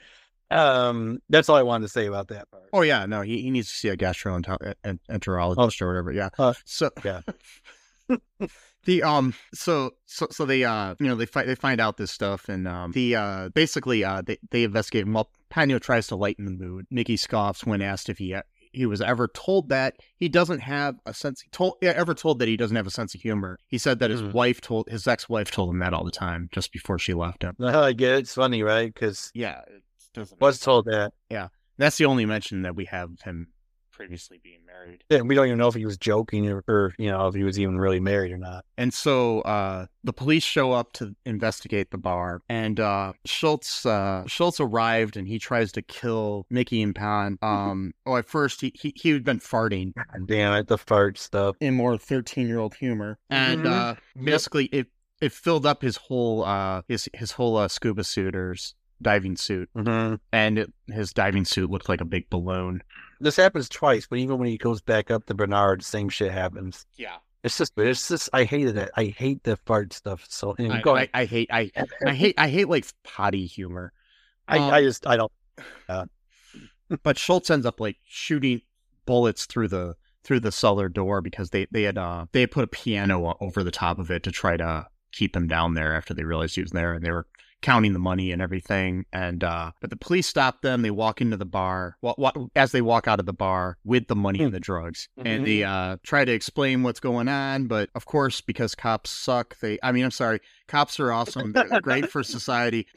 um, that's all I wanted to say about that part. Oh yeah, no, he, he needs to see a gastroenterologist or whatever. Yeah. Uh, so yeah. The um so so so they uh you know they find they find out this stuff and um the uh basically uh they they investigate him. Well, Pano tries to lighten the mood. Mickey scoffs when asked if he he was ever told that he doesn't have a sense told yeah, ever told that he doesn't have a sense of humor. He said that his Mm. wife told his ex-wife told him that all the time just before she left him. I get it. It's funny, right? Because Yeah, it doesn't. was told that. That's the only mention that we have of him previously being married. Yeah, we don't even know if he was joking or, or, you know, if he was even really married or not. And so uh, the police show up to investigate the bar, and uh, Schultz uh, Schultz arrived, and he tries to kill Mickey and Pan. Um, oh, at first he he he had been farting God damn it, the fart stuff. in more thirteen-year-old humor, and Mhm. uh, basically it it filled up his whole uh his his whole uh, scuba suiter's diving suit, Mm-hmm. and it, his diving suit looked like a big balloon. This happens twice, but even when he goes back up to Bernard, same shit happens. Yeah. It's just, it's just, I hated it. I hate the fart stuff. So anyway, I, go I, ahead. I hate I I hate I hate like potty humor. I, um, I just, I don't. But Schultz ends up like shooting bullets through the through the cellar door because they they had uh they had put a piano o- over the top of it to try to keep him down there after they realized he was there, and they were counting the money and everything. And uh but the police stop them. They walk into the bar. Wa- wa- as they walk out of the bar with the money and the drugs, and they uh try to explain what's going on. But of course, because cops suck, they I mean I'm sorry, cops are awesome. They're great for society.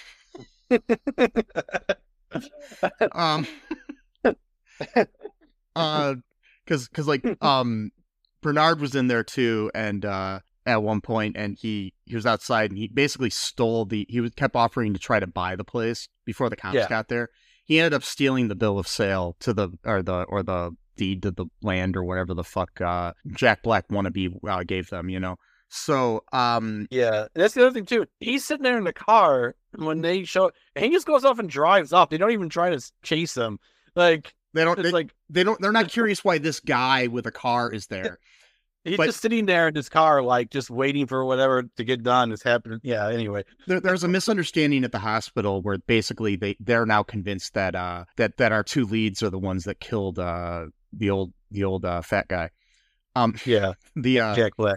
Um. uh, because because like um, Bernard was in there too, and uh, at one point, and he he was outside, and he basically stole the. He was kept offering to try to buy the place before the cops Yeah. got there. He ended up stealing the bill of sale to the or the or the deed to the land or whatever the fuck uh, Jack Black wannabe uh, gave them. You know. So um, Yeah, and that's the other thing too. He's sitting there in the car when they show, and he just goes off and drives off. They don't even try to chase him. Like they don't. it's They, like they don't. They're not curious why this guy with a car is there. he's but- just sitting there in his car, like just waiting for whatever to get done is happening. Yeah. Anyway, There, there's a misunderstanding at the hospital where basically they they're now convinced that uh that that our two leads are the ones that killed uh the old the old uh, fat guy. Um yeah, the uh Jack Black.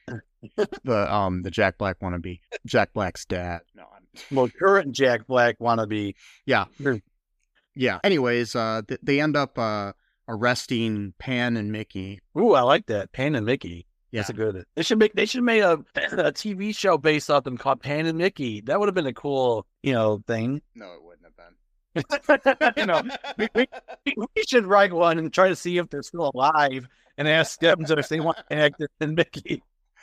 the um the Jack Black wannabe, Jack Black's dad. No, I'm, Well, current Jack Black wannabe. yeah. Sure. Yeah. Anyways, uh th- they end up uh arresting Pan and Mickey. Ooh, I like that. Pan and Mickey. Yeah. That's a good. They should make. They should make a, a T V show based off them called Pan and Mickey. That would have been a cool, you know, thing. No, it wouldn't have been. you know, we, we, we should write one and try to see if they're still alive and ask them if they want to act as Mickey.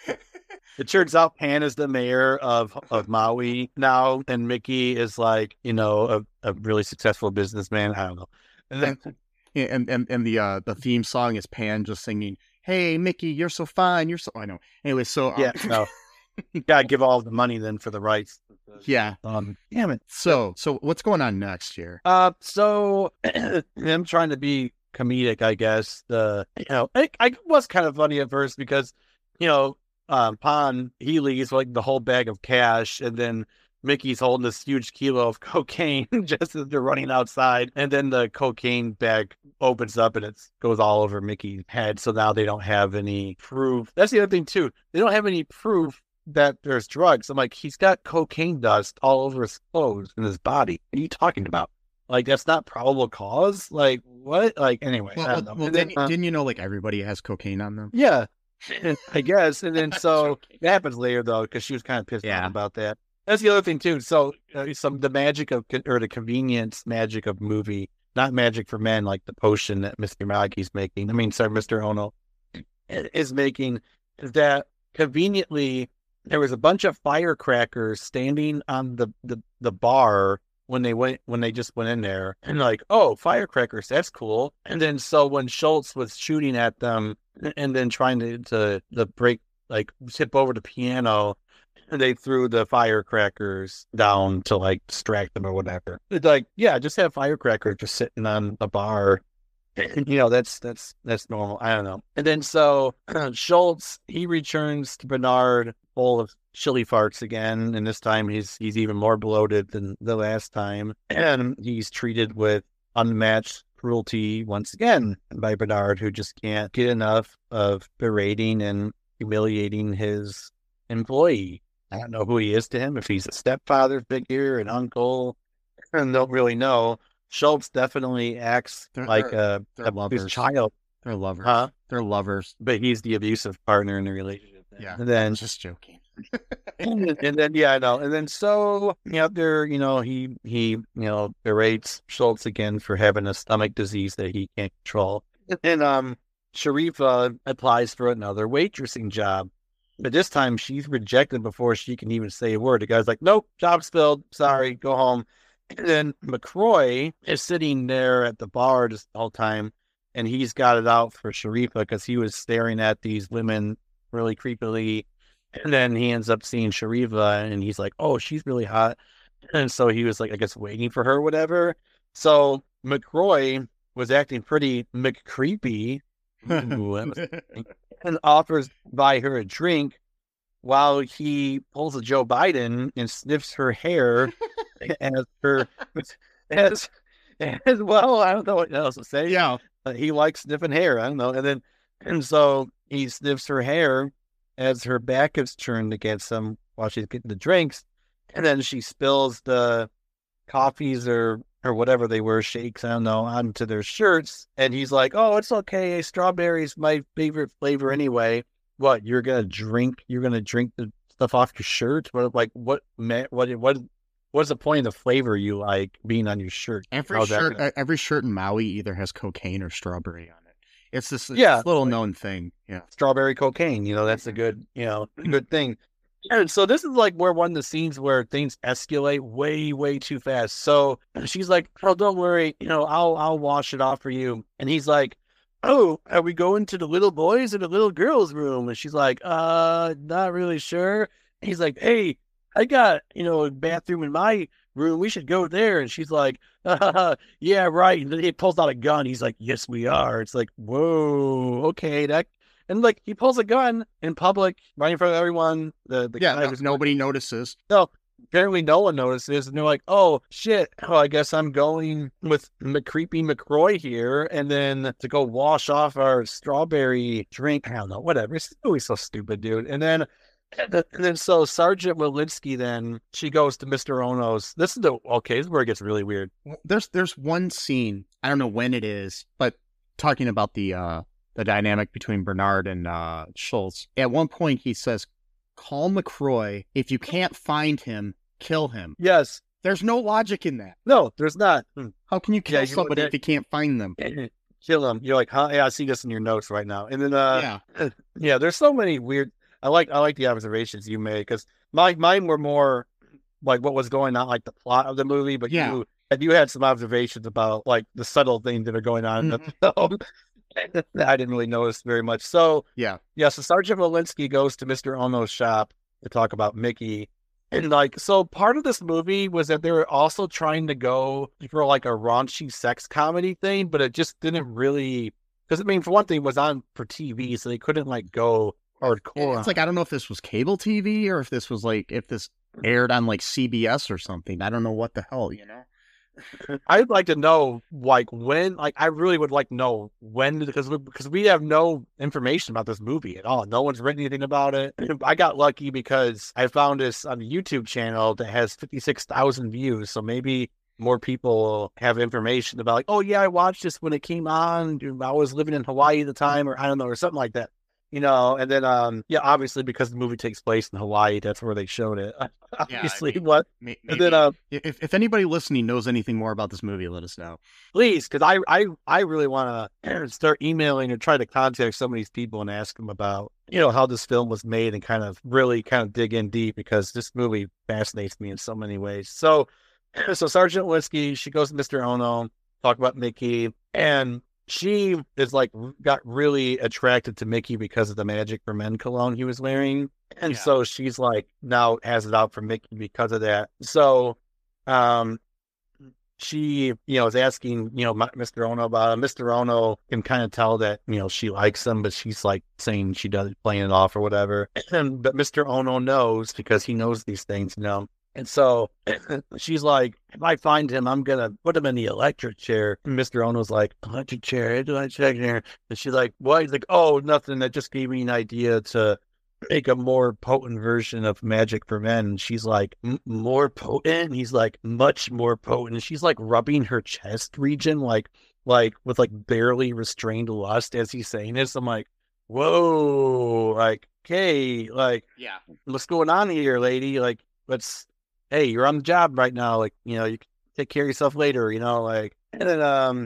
It turns out Pan is the mayor of of Maui now, and Mickey is like, you know, a, a really successful businessman. I don't know. And then, Yeah, and, and and the uh the theme song is Pan just singing, "Hey Mickey, you're so fine, you're so." I know. Anyway, so um, yeah, no, you gotta give all the money then for the rights. yeah. Um, damn it. So so what's going on next here? Uh, so him trying to be comedic, I guess. The you know, I, I was kind of funny at first because, you know, um, Pon he leaves like the whole bag of cash, and then Mickey's holding this huge kilo of cocaine just as they're running outside, and then the cocaine bag opens up and it goes all over Mickey's head. So now they don't have any proof. That's the other thing too. They don't have any proof that there's drugs. I'm like, he's got cocaine dust all over his clothes and his body. What are you talking about? Like, that's not probable cause? Like, what? Like, anyway. Well, I don't well, know. well, And then, didn't, uh, didn't you know like everybody has cocaine on them? yeah, I guess. And then so Joking. it happens later though, because she was kind of pissed Yeah. off about that. That's the other thing too. So uh, some the magic of or the convenience magic of movie, not magic for men like the potion that Mister Miyagi's making. I mean, sorry, Mister Ono is making is that conveniently there was a bunch of firecrackers standing on the, the, the bar when they went when they just went in there and like, oh, firecrackers, that's cool. And then so when Schultz was shooting at them and then trying to to, to break like tip over the piano, and they threw the firecrackers down to like distract them or whatever. It's like, yeah, just have firecrackers just sitting on a bar. You know, that's that's that's normal. I don't know. And then so Schultz, he returns to Bernard full of chili farts again, and this time he's he's even more bloated than the last time, and he's treated with unmatched cruelty once again by Bernard, who just can't get enough of berating and humiliating his employee. I don't know who he is to him, if he's a stepfather figure, an uncle, and don't really know. Schultz definitely acts They're- like they're- a, they're a lovers. his child, They're lovers. huh? They're lovers. But he's the abusive partner in the relationship. Yeah. And then I'm just joking. and, and then yeah, I know. And then so you know, there, you know, he he you know berates Schultz again for having a stomach disease that he can't control. And um, Sharifa applies for another waitressing job, but this time she's rejected before she can even say a word. The guy's like, "Nope, job's filled. Sorry, go home." And then McCroy is sitting there at the bar just the whole time, and he's got it out for Sharifa because he was staring at these women really creepily. And then he ends up seeing Sharifa, and he's like, "Oh, she's really hot." And so he was like, I guess, waiting for her, or whatever. So McCroy was acting pretty McCreepy Ooh, that was- and offers to buy her a drink while he pulls a Joe Biden and sniffs her hair as her as as well. I don't know what else to say. Yeah. Uh, he likes sniffing hair. I don't know. And then and so he sniffs her hair as her back is turned against him while she's getting the drinks, and then she spills the coffees or or whatever they were, shakes, I don't know, onto their shirts. And he's like, "Oh, it's okay. Strawberry's my favorite flavor anyway." What, you're gonna drink? You're gonna drink the stuff off your shirt? What, like, what, ma- what, what, what's the point of the flavor you like being on your shirt? Every How's that shirt, gonna- every shirt in Maui either has cocaine or strawberry on it. It's this, it's Yeah, this little like- known thing. Yeah. Strawberry cocaine, you know, that's a good, you know, good thing. And so this is like where one of the scenes where things escalate way, way too fast. So she's like, "Oh, don't worry, you know, I'll I'll wash it off for you." And he's like, "Oh, are we going to the little boys or the little girls' room?" And she's like, "Uh, not really sure." And he's like, "Hey, I got, you know, a bathroom in my room. We should go there." And she's like, uh, "Yeah, right." And then he pulls out a gun. He's like, "Yes, we are." It's like, whoa, okay, that. And like he pulls a gun in public, right in front of everyone. The, the Yeah. guy no- was nobody notices. no, apparently no one notices, and they're like, "Oh shit! Oh, I guess I'm going with McCreepy McCroy here, and then to go wash off our strawberry drink." I don't know, whatever. It's always so stupid, dude. And then, and then so Sergeant Walensky, then she goes to Mister Ono's. This is the okay. This is where it gets really weird. Well, There's there's one scene, I don't know when it is, but talking about the uh the dynamic between Bernard and uh Schultz. At one point he says, "Call McCroy. If you can't find him, kill him." Yes. There's no logic in that. No, there's not. Hmm. How can you kill Yeah, you somebody would- if you can't find them? Kill him. You're like, huh? Yeah, I see this in your notes right now. And then, uh, yeah. yeah, there's so many weird. I like I like the observations you made because my mine were more like what was going on, like the plot of the movie. But Yeah. you and you had some observations about like the subtle things that are going on in the film. that I didn't really notice very much. So Yeah. yeah, so Sergeant Walensky goes to Mister Ono's shop to talk about Mickey. And like, so part of this movie was that they were also trying to go for like a raunchy sex comedy thing, but it just didn't really, because I mean, for one thing, it was on for T V, so they couldn't like go hardcore. It's like, I don't know if this was cable T V or if this was like, if this aired on like C B S or something. I don't know what the hell, you know? I'd like to know, like, when, like, I really would like to know when, because we, because we have no information about this movie at all. No one's written anything about it. I got lucky because I found this on a YouTube channel that has fifty-six thousand views. So maybe more people have information about, like, oh, yeah, I watched this when it came on. I was living in Hawaii at the time, or I don't know, or something like that. You know, and then, um, yeah, obviously, because the movie takes place in Hawaii, that's where they showed it. Obviously, mean, what? Maybe, And then, uh, if if anybody listening knows anything more about this movie, let us know. please, because I, I, I really want to start emailing and try to contact some of these people and ask them about, you know, how this film was made and kind of really kind of dig in deep because this movie fascinates me in so many ways. So, so Sergeant Walensky, she goes to Mister Ono, talk about Mickey, and she is like got really attracted to Mickey because of the Magic for Men cologne he was wearing. And Yeah. so she's like now has it out for Mickey because of that. So, um, she, you know, is asking, you know, Mister Ono about it. Mister Ono can kind of tell that, you know, she likes him, but she's like saying she does playing it off or whatever. And, but Mister Ono knows because he knows these things, you know. And so she's like, if I find him, I'm going to put him in the electric chair. And Mister Ono's like, electric chair, electric chair. And she's like, what? He's like, oh, nothing. That just gave me an idea to make a more potent version of magic for men. And she's like, more potent? He's like, much more potent. And she's like rubbing her chest region, like, like with like barely restrained lust as he's saying this. I'm like, whoa, like, okay, like, yeah, what's going on here, lady? Like, let's, hey, you're on the job right now. Like, you know, you can take care of yourself later, you know, like, and then, um,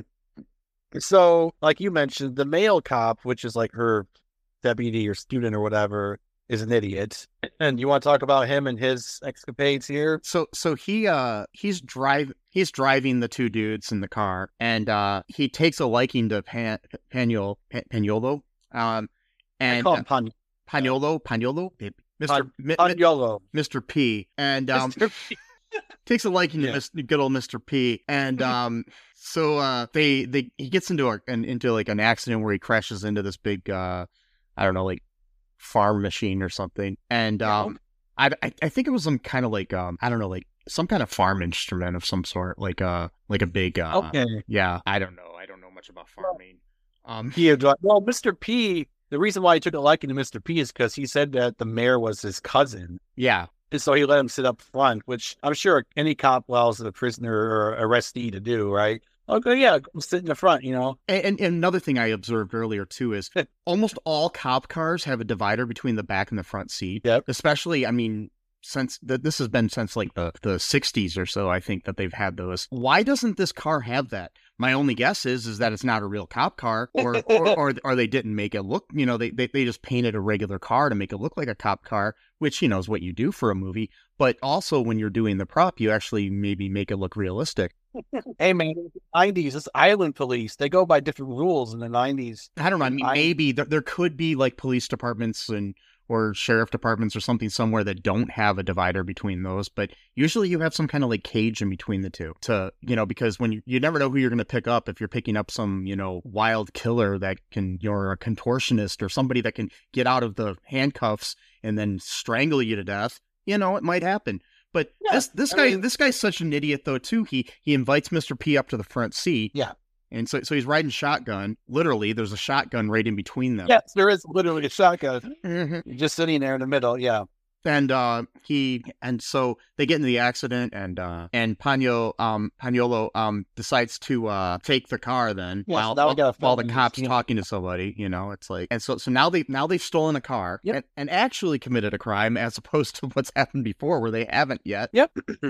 so like you mentioned, the male cop, which is like her deputy or student or whatever, is an idiot. And you want to talk about him and his escapades here? So, so he, uh, he's drive, he's driving the two dudes in the car, and uh, he takes a liking to Pan, Paniol, Paniolo, um, and I call him Pan- Paniolo, Paniolo, Mister Pan- Mi- Paniolo, Mister P, and um, Mister P. takes a liking yeah. to Mister good old Mister P, and um, so uh, they, they, he gets into a, an, into like an accident where he crashes into this big, uh, I don't know, like farm machine or something, and um, I, I, I think it was some kind of like, um, I don't know, like some kind of farm instrument of some sort, like a, like a big, uh, okay, yeah, I don't know, I don't know much about farming. Um, he well, Mister P. The reason why he took a liking to Mister P is because he said that the mayor was his cousin. Yeah. And so he let him sit up front, which I'm sure any cop allows a prisoner or arrestee to do, right? Okay, yeah, sit in the front, you know. And, and, and another thing I observed earlier, too, is almost all cop cars have a divider between the back and the front seat. Yep. Especially, I mean, since th- this has been since like the, the sixties or so, I think that they've had those. Why doesn't this car have that? My only guess is is that it's not a real cop car, or or, or, or they didn't make it look, you know, they, they, they just painted a regular car to make it look like a cop car, which, you know, is what you do for a movie. But also when you're doing the prop, you actually maybe make it look realistic. Hey, man, nineties, it's island police. They go by different rules in the nineties. I don't know. I mean, maybe there, there could be like police departments and or sheriff departments or something somewhere that don't have a divider between those. But usually you have some kind of like cage in between the two to, you know, because when you, you never know who you're going to pick up. If you're picking up some, you know, wild killer that can, you're a contortionist or somebody that can get out of the handcuffs and then strangle you to death, you know, it might happen. But yeah, this this I guy mean, this guy's such an idiot though too. He he invites Mister P up to the front seat. Yeah. And so so he's riding shotgun. Literally, there's a shotgun right in between them. Yes, there is literally a shotgun. Mm-hmm. Just sitting there in the middle, yeah. And uh, he and so they get into the accident, and uh, and Pano um Paniolo um decides to uh take the car then yeah, while so while, while the this, cops yeah. talking to somebody, you know, it's like, and so so now they now they've stolen a car yep. and, and actually committed a crime as opposed to what's happened before where they haven't yet. Yep.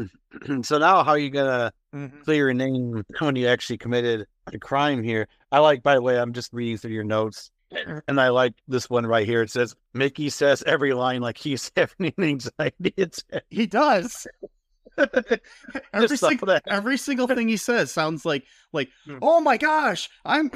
So now how are you gonna mm-hmm. clear your name when you actually committed a crime here? I like, by the way, I'm just reading through your notes. And I like this one right here. It says, Mickey says every line like he's having an anxiety attack. He does. every, sing- every single thing he says sounds like, like, oh my gosh, I'm...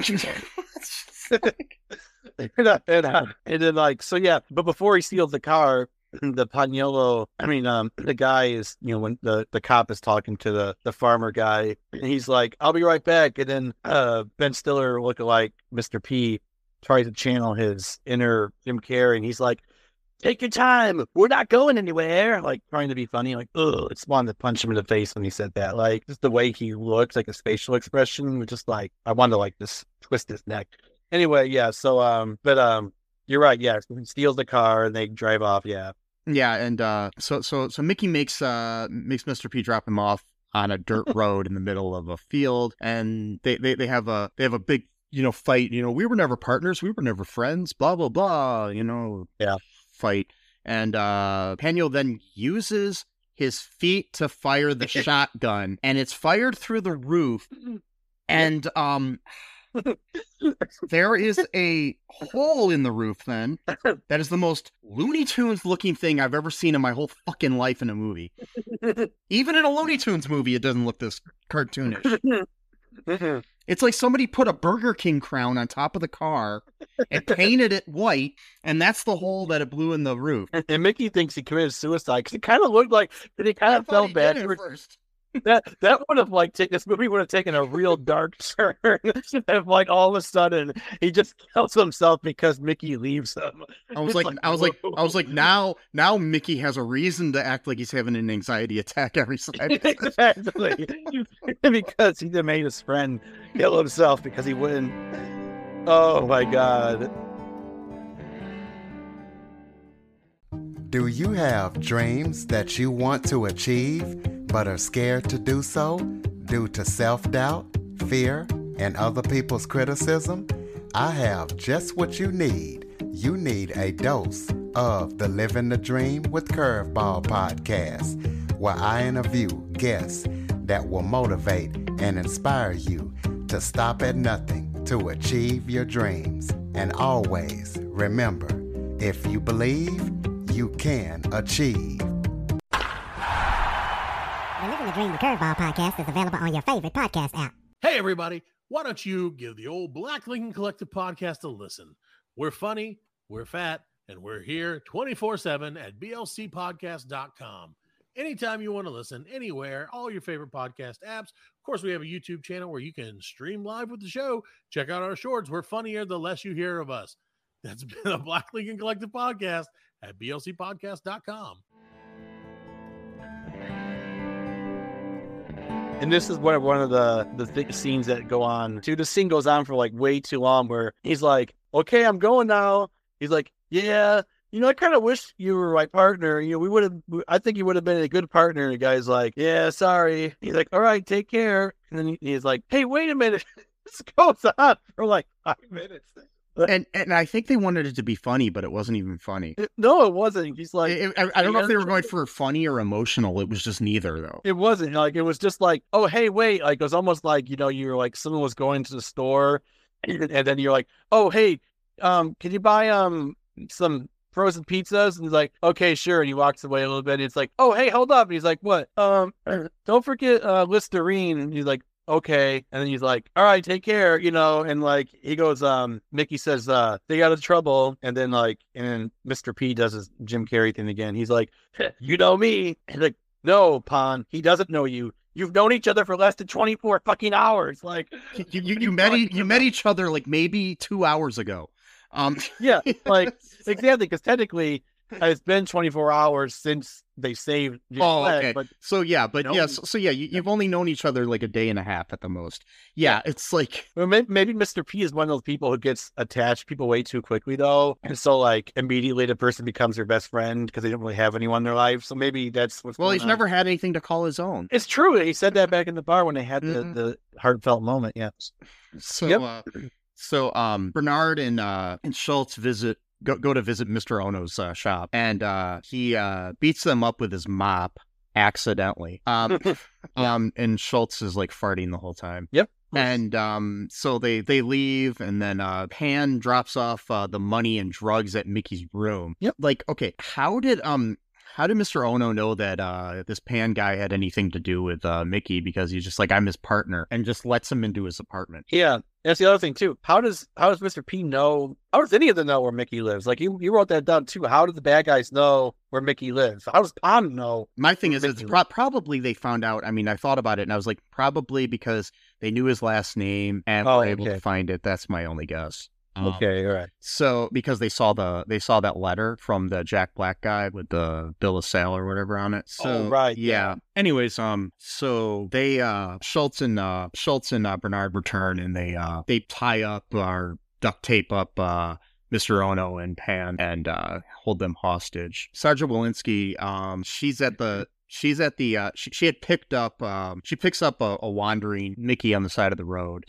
and, uh, and then like, so yeah, but before he steals the car, the Paniolo, I mean, um, the guy is, you know, when the, the cop is talking to the, the farmer guy, and he's like, I'll be right back. And then uh, Ben Stiller, lookalike Mister P, tries to channel his inner Jim Carrey, and he's like, take your time, we're not going anywhere, like trying to be funny, like, ugh, it's wanted to punch him in the face when he said that, like, just the way he looks, like his facial expression was just like, I wanted to like just twist his neck. Anyway, yeah, so, um, but, um, you're right, yeah, so he steals the car, and they drive off, yeah. Yeah, and, uh, so, so, so Mickey makes, uh, makes Mister P drop him off on a dirt road in the middle of a field, and they, they, they have a, they have a big, you know, fight, you know, we were never partners, we were never friends, blah, blah, blah, you know, yeah, fight. And uh, Paniel then uses his feet to fire the shotgun, and it's fired through the roof. And um, there is a hole in the roof then that is the most Looney Tunes looking thing I've ever seen in my whole fucking life in a movie. Even in a Looney Tunes movie, it doesn't look this cartoonish. It's like somebody put a Burger King crown on top of the car and painted it white, and that's the hole that it blew in the roof. And Mickey thinks he committed suicide because it kind of looked like that he kind of felt bad at first. That that would have like taken this movie would have taken a real dark turn if like all of a sudden he just kills himself because Mickey leaves him. I was like, like I was like I was like now now Mickey has a reason to act like he's having an anxiety attack every Sunday. Exactly. Because he made his friend kill himself because he wouldn't. Oh my god. Do you have dreams that you want to achieve but are scared to do so due to self-doubt, fear, and other people's criticism? I have just what you need. You need a dose of the Living the Dream with Curveball podcast, where I interview guests that will motivate and inspire you to stop at nothing to achieve your dreams. And always remember, if you believe, you can achieve. The Living the Dream with Curveball podcast is available on your favorite podcast app. Hey, everybody. Why don't you give the old Black Lincoln Collective podcast a listen? We're funny, we're fat, and we're here twenty-four seven at B L C podcast dot com. Anytime you want to listen, anywhere, all your favorite podcast apps. Of course, we have a YouTube channel where you can stream live with the show. Check out our shorts. We're funnier the less you hear of us. That's been a Black Lincoln Collective podcast at B L C podcast dot com. And this is one of, one of the, the th- scenes that go on. Too. The scene goes on for like way too long where he's like, okay, I'm going now. He's like, yeah, you know, I kind of wish you were my partner. You know, we would have, I think you would have been a good partner. And the guy's like, yeah, sorry. He's like, all right, take care. And then he, he's like, hey, wait a minute. This goes on for like five minutes. And and I think they wanted it to be funny, but it wasn't even funny. It, no, it wasn't. He's like, it, I, I don't know if they were going for funny or emotional. It was just neither, though. It wasn't like it was just like, oh, hey, wait. Like it was almost like, you know, you're like someone was going to the store, and, and then you're like, oh, hey, um, can you buy um some frozen pizzas? And he's like, okay, sure. And he walks away a little bit. And it's like, oh, hey, hold up. And he's like, what? Um, don't forget uh, Listerine. And he's like, okay. And then he's like, all right, take care, you know. And like he goes, um, Mickey says, uh, they got into trouble. And then like, and then Mister P does his Jim Carrey thing again. He's like, you know me. And like, no, Pon, he doesn't know you. You've known each other for less than twenty-four fucking hours. Like you, you, you met e- you met each other like maybe two hours ago. Um, yeah, like exactly, because technically it's been twenty-four hours since they saved. Jim oh, Black, okay. But so yeah, but no, yeah, so, so yeah, you, you've only known each other like a day and a half at the most. Yeah, it's like well, maybe, maybe Mister P is one of those people who gets attached to people way too quickly, though, and so like immediately the person becomes their best friend because they don't really have anyone in their life. So maybe that's what's well, going he's on. never had anything to call his own. It's true. He said that back in the bar when they had mm-hmm. the, the heartfelt moment. Yeah. So. Yep. Uh, So, um, Bernard and uh and Schultz visit go go to visit Mister Ono's uh, shop, and uh he uh beats them up with his mop accidentally. Um, um, and Schultz is like farting the whole time. Yep. And um, so they they leave, and then uh, Pan drops off uh, the money and drugs at Mickey's room. Yep. Like, okay, how did um. How did Mister Ono know that uh, this Pan guy had anything to do with uh, Mickey? Because he's just like, I'm his partner, and just lets him into his apartment. Yeah, that's the other thing too. How does how does Mister P know? How does any of them know where Mickey lives? Like you, you wrote that down too. How do the bad guys know where Mickey lives? How does Pon know? My thing is, it's pro- probably they found out. I mean, I thought about it, and I was like, probably because they knew his last name and oh, were able okay. to find it. That's my only guess. Um, Okay, all right. So because they saw the they saw that letter from the Jack Black guy with the bill of sale or whatever on it. So oh, right. yeah. yeah. Anyways, um, so they uh Schultz and uh Schultz and uh, Bernard return, and they uh they tie up or duct tape up uh Mister Ono and Pan and uh hold them hostage. Sergeant Walensky, um, she's at the. She's at the, uh, she, she had picked up, um, she picks up a, a wandering Mickey on the side of the road,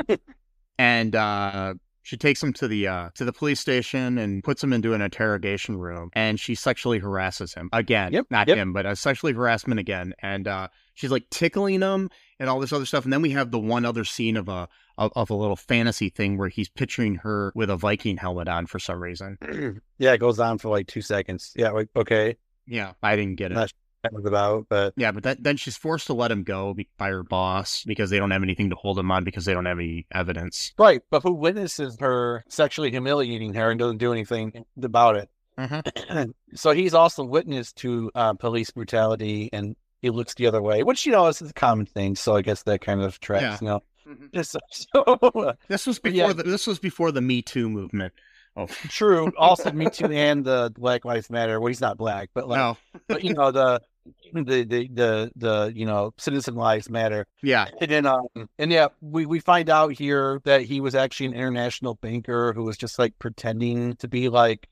and uh, she takes him to the uh, to the police station and puts him into an interrogation room, and she sexually harasses him again. Yep, Not yep. him, but uh, sexually harassment again. And uh, she's like tickling him and all this other stuff. And then we have the one other scene of a of, of a little fantasy thing where he's picturing her with a Viking helmet on for some reason. Yeah, it goes on for like two seconds. Yeah, like, okay. Yeah, I didn't get it. Not sure what that was about, but yeah, but that, then she's forced to let him go be- by her boss because they don't have anything to hold him on because they don't have any evidence. right. But who witnesses her sexually humiliating her and doesn't do anything about it? Mm-hmm. So he's also witness to uh, police brutality, and he looks the other way, which you know is a common thing. So I guess that kind of tracks. Yeah. You know, Mm-hmm. Just, so This was before yeah. the this was before the Me Too movement. Oh, true. Also, Me Too and the Black Lives Matter. Well, he's not black, but like, no. but you know the. The, the the the you know citizen lives matter. Yeah. And then um and yeah we we find out here that he was actually an international banker who was just like pretending to be like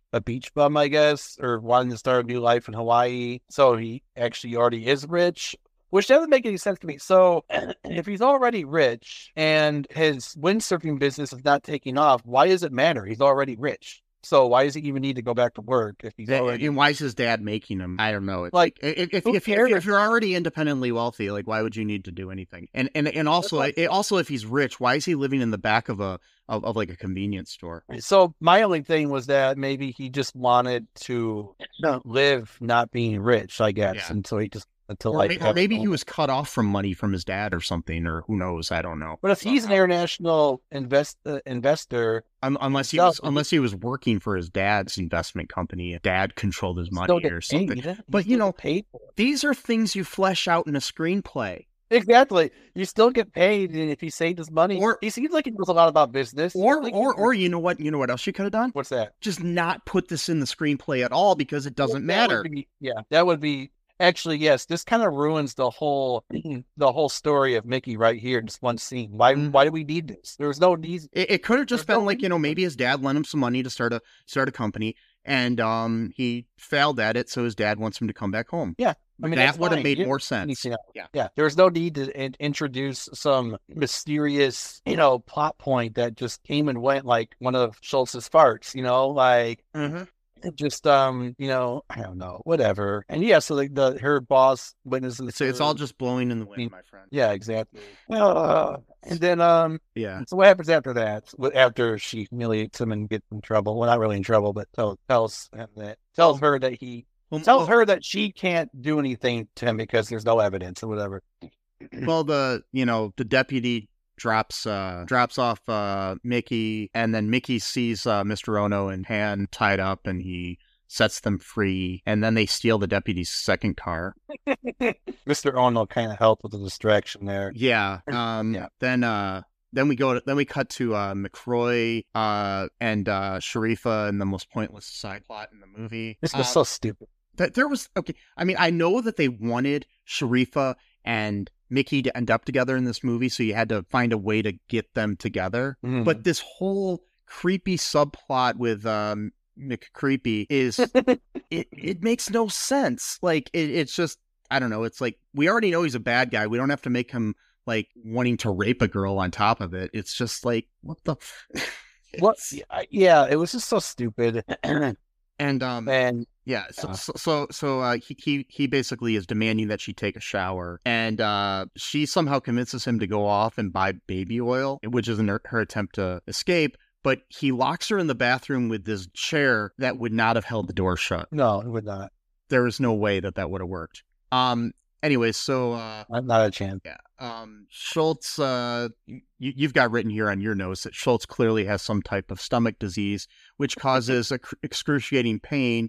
a beach bum, I guess, or wanting to start a new life in Hawaii. So he actually already is rich, which doesn't make any sense to me. So if he's already rich and his windsurfing business is not taking off, why does it matter? He's already rich. So why does he even need to go back to work if he's already... And why is his dad making him? I don't know. It's like, if if, who if, if, cares? if you're already independently wealthy, like why would you need to do anything? And and and also, like- it, also if he's rich, why is he living in the back of a of, of like a convenience store? So my only thing was that maybe he just wanted to live not being rich, I guess, Yeah. until he just until Or, like may- or maybe he was cut off from money from his dad or something, or who knows? I don't know. But if he's an international invest uh, investor, Un- unless he So- was unless he was working for his dad's investment company, dad controlled his still money get or something. paid. But, still you know, get paid for it. These are things you flesh out in a screenplay. Exactly. You still get paid, and if he saved his money, Or- he seems like he knows a lot about business. Or Like, or or you know what? You know what else you could have done? what's that? Just not put this in the screenplay at all because it doesn't That matter. would be- yeah, that would be actually yes. This kind of ruins the whole the whole story of Mickey right here in just one scene. Why Mhm. why do we need this? There's no need. It, it could have just There's been no like, you know, reason. maybe his dad lent him some money to start a start a company, and um he failed at it, so his dad wants him to come back home. Yeah, I mean that that's would have fine. made You- more sense. anything else. Yeah. Yeah, there's no need to in- introduce some mysterious, you know, plot point that just came and went like one of Schultz's farts, you know, like Mm-hmm. it just um, you know, I don't know, whatever. And yeah, so the, the her boss witnesses. So it's her- all just blowing in the wind, mean, my friend. yeah, exactly. Uh, and then um, Yeah. so what happens after that? Wh- After she humiliates him and gets in trouble? Well, not really in trouble, but tell, tells him that tells her that he Well, tells well, her that she can't do anything to him because there's no evidence or whatever. well, the you know the deputy drops uh drops off uh Mickey, and then Mickey sees uh Mister Ono and Han tied up, and he sets them free, and then they steal the deputy's second car. Mister Ono kind of helped with the distraction there. Yeah. Um. Yeah. Then uh. Then we go to, then we cut to uh, McCroy uh, and uh, Sharifa in the most pointless side plot in the movie. This Uh, was so stupid. that there was okay. I mean, I know that they wanted Sharifa and Mickey to end up together in this movie, so you had to find a way to get them together. Mhm. But this whole creepy subplot with um, McCreepy is it. It makes no sense. Like it, it's just I don't know. It's like we already know he's a bad guy. We don't have to make him like wanting to rape a girl on top of it. It's just like what the. What? It's- Yeah, yeah, it was just so stupid. And um, and Yeah, so Yeah. so so, so uh, he, he he basically is demanding that she take a shower, and uh, she somehow convinces him to go off and buy baby oil, which is in her, her attempt to escape. But he locks her in the bathroom with this chair that would not have held the door shut. no, it would not. There is no way that that would have worked. Um. Anyway, so uh, Not, not a chance. yeah, um, Schultz. Uh, you, you've got written here on your notes that Schultz clearly has some type of stomach disease, which causes ex- excruciating pain.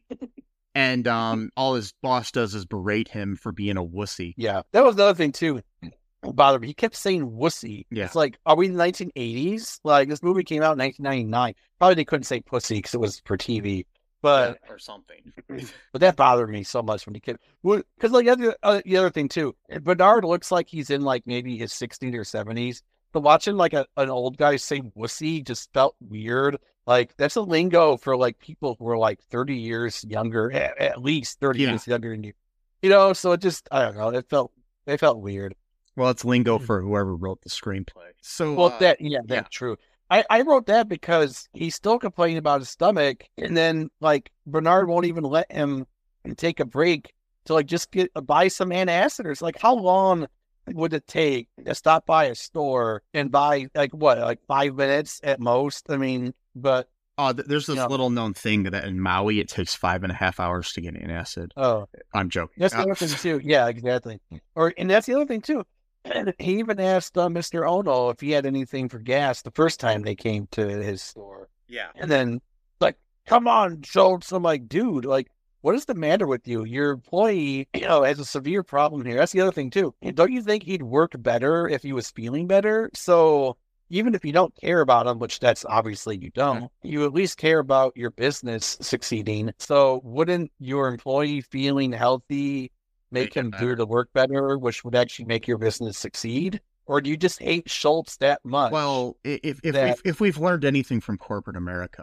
And um, all his boss does is berate him for being a wussy. Yeah, that was another thing too. It bothered me. He kept saying "wussy." Yeah. It's like, are we in the nineteen eighties? Like this movie came out in nineteen ninety-nine. Probably they couldn't say "pussy" because it was for T V. But or something. but that bothered me so much when he kept because like the other, uh, the other thing too, Bernard looks like he's in like maybe his sixties or seventies. But watching like a, an old guy say "wussy" just felt weird. Like that's a lingo for like people who are like thirty years younger, at, at least thirty Yeah. years younger than you. You know, so it just I don't know. It felt it felt weird. Well, it's lingo for whoever wrote the screenplay. So Well, uh, that yeah, that's yeah. true. I, I wrote that because he's still complaining about his stomach, and then like Bernard won't even let him take a break to like just get buy some antacids. Like, how long would it take to stop by a store and buy like what, like five minutes at most? I mean, but uh, th- there's this Yeah. little known thing that in Maui it takes five and a half hours to get an acid. oh, I'm joking. that's the Uh, other thing too. Yeah, exactly. Or and that's the other thing too. He even asked uh, Mister Ono if he had anything for gas the first time they came to his store. yeah. And then, like, come on, Schultz. I'm like, dude, like, what is the matter with you? Your employee, you know, has a severe problem here. That's the other thing, too. Don't you think he'd work better if he was feeling better? So, even if you don't care about him, which that's obviously you don't, you at least care about your business succeeding. So, wouldn't your employee feeling healthy make Make it him do better. the work better, which would actually make your business succeed? Or do you just hate Schultz that much? Well, i- if if that- we've, if we've learned anything from corporate America,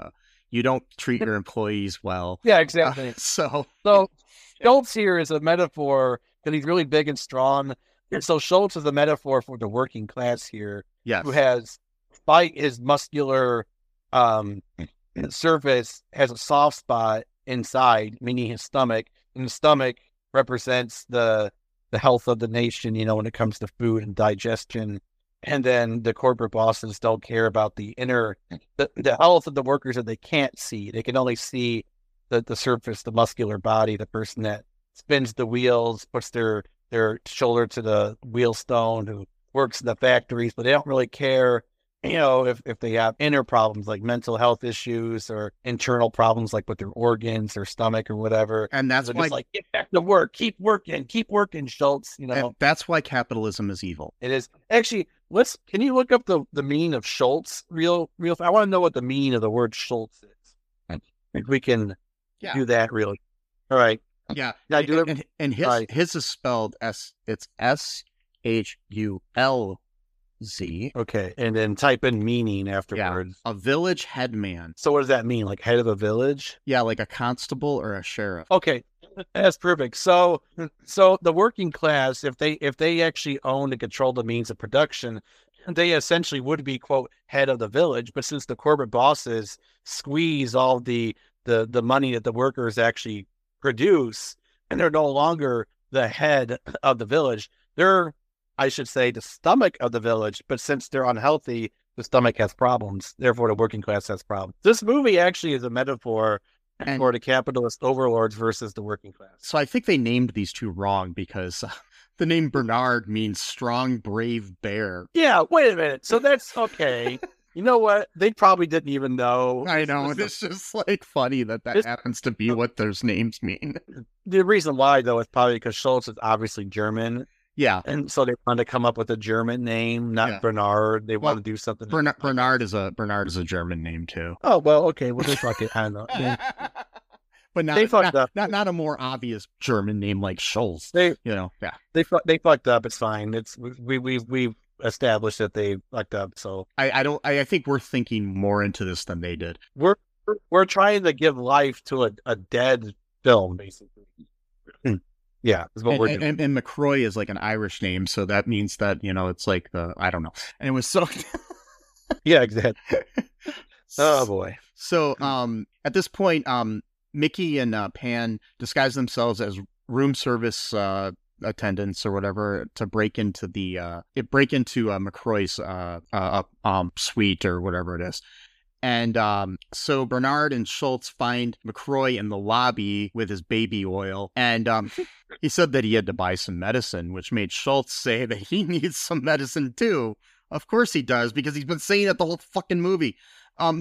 you don't treat your employees well. Yeah, exactly. Uh, so, so Schultz here is a metaphor because he's really big and strong. And so Schultz is a metaphor for the working class here, yes. who has, despite his muscular um, surface, has a soft spot inside, meaning his stomach. And the stomach represents the the health of the nation, you know, when it comes to food and digestion. And then the corporate bosses don't care about the inner, the, the health of the workers that they can't see. They can only see the, the surface, the muscular body, the person that spins the wheels, puts their, their shoulder to the wheelstone, who works in the factories, but they don't really care, you know, if, if they have inner problems like mental health issues or internal problems like with their organs or stomach or whatever. And that's They're why, just like, get back to work, keep working, keep working, Schultz, you know. and that's why capitalism is evil. It is. Actually, let's, can you look up the, the meaning of Schultz real, real, I want to know what the meaning of the word Schultz is. If we can Yeah. do that really. All right. Yeah. Can I do it? And, and his, Right. his is spelled S, it's S H U L Z. Okay. And then type in meaning Yeah. afterwards. A village headman. So what does that mean? Like head of a village? Yeah, like a constable or a sheriff. Okay, that's perfect. So, so the working class, if they if they actually own and control the means of production, they essentially would be quote head of the village. But since the corporate bosses squeeze all the the the money that the workers actually produce, and they're no longer the head of the village, they're, I should say, the stomach of the village. But since they're unhealthy, the stomach has problems. Therefore, the working class has problems. This movie actually is a metaphor And- for the capitalist overlords versus the working class. So I think they named these two wrong because uh, the name Bernard means strong, brave bear. Yeah, wait a minute. So that's okay. You know what? They probably didn't even know. I know. It's just like funny that that This- happens to be what those names mean. The reason why, though, is probably because Schultz is obviously German. Yeah. And so they wanted to come up with a German name, not Yeah. Bernard. They Well, want to do something. Bernard, Bernard is a Bernard is a German name too. Oh, well, okay. Well, they fuck it. I don't know. Yeah. But not, They fucked not, up. not not a more obvious German name like Schultz. They You know, yeah. they fu- they fucked up. It's fine. It's we we we've established that they fucked up. So I, I don't I, I think we're thinking more into this than they did. we're we're trying to give life to a, a dead film, basically. Yeah, is what And, we're and, doing. and, and McCroy is like an Irish name, so that means that, you know, it's like the I don't know. And it was so Yeah, exactly. Oh boy. So um at this point, um Mickey and uh, Pan disguise themselves as room service uh attendants or whatever to break into the uh it break into uh, McCroy's uh, uh um suite or whatever it is. And um, so Bernard and Schultz find McCroy in the lobby with his baby oil. And um, he said that he had to buy some medicine, which made Schultz say that he needs some medicine too. Of course he does, because he's been saying it the whole fucking movie. Um,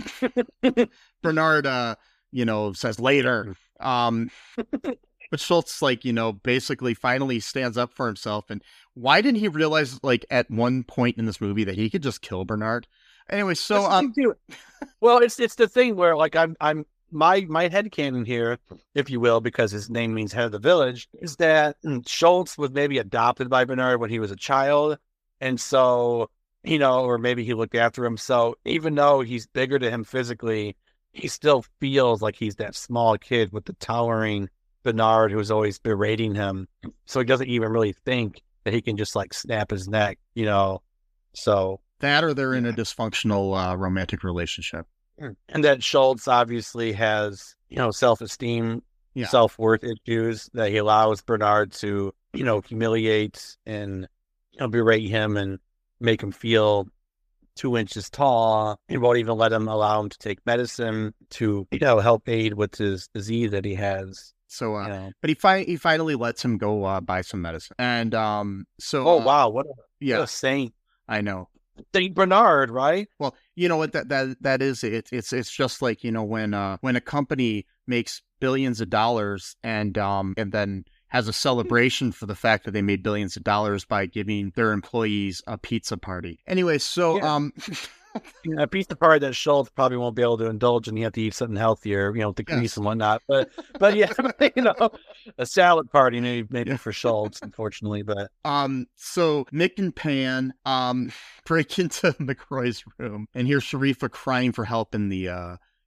Bernard, uh, you know, says later. Um, but Schultz, like, you know, basically finally stands up for himself. And why didn't he realize, like, at one point in this movie that he could just kill Bernard? Anyway, so That's the um, thing, too. Well, it's it's the thing where like I'm I'm my my headcanon here, if you will, because his name means head of the village, is that Schultz was maybe adopted by Bernard when he was a child, and so you know, or maybe he looked after him. So even though he's bigger to him physically, he still feels like he's that small kid with the towering Bernard who's always berating him. So he doesn't even really think that he can just like snap his neck, you know. So. that or they're in a dysfunctional uh, romantic relationship. And that Schultz obviously has, you know, self-esteem, Yeah. self-worth issues that he allows Bernard to, you know, humiliate and, you know, berate him and make him feel two inches tall. He won't even let him allow him to take medicine to, you know, help aid with his disease that he has. So, uh, You know. but he fi- he finally lets him go uh, buy some medicine. And um, so, Oh, uh, wow. What a, yeah, what a saint. I know. Saint Bernard, right? Well, you know what that that that is. It, it's it's just like, you know, when uh when a company makes billions of dollars and um and then has a celebration for the fact that they made billions of dollars by giving their employees a pizza party. Anyway, so Yeah. um A piece of part that Schultz probably won't be able to indulge in. You have to eat something healthier, you know, with the grease Yes. and whatnot. But, but yeah, you know, a salad party maybe, maybe Yeah. for Schultz, unfortunately. But um so Mick and Pan um break into McCroy's room and hear Sharifa crying for help in the uh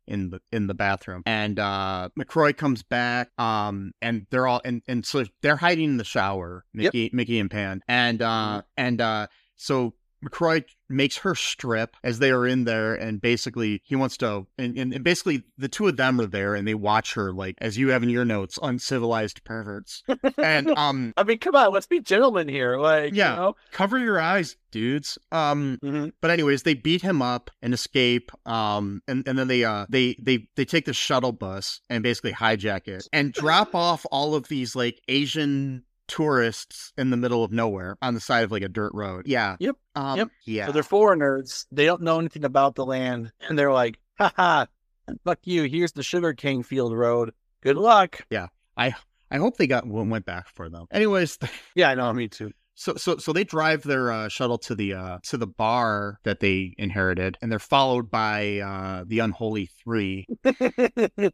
in the in the bathroom. And uh, McCroy comes back, um, and they're all and, and so they're hiding in the shower, Mickey, yep. Mickey and Pan, and uh, mm-hmm. and uh, so McCroy makes her strip as they are in there, and basically he wants to, and, and, and basically the two of them are there, and they watch her, like, as you have in your notes, uncivilized perverts. And um, I mean, come on, let's be gentlemen here, like, yeah, you know? Cover your eyes, dudes. Um, mm-hmm. But anyways, they beat him up and escape. Um, and, and then they uh they they they take the shuttle bus and basically hijack it and drop off all of these like Asian tourists in the middle of nowhere on the side of like a dirt road. Yeah. Yep. Um, yep. Yeah. So they're foreigners. They don't know anything about the land. And they're like, haha, fuck you. Here's the sugarcane field road. Good luck. Yeah. I I hope they got went back for them. Anyways. Yeah, I know. Me too. So so so they drive their uh, shuttle to the uh, to the bar that they inherited, and they're followed by uh, the Unholy Three. the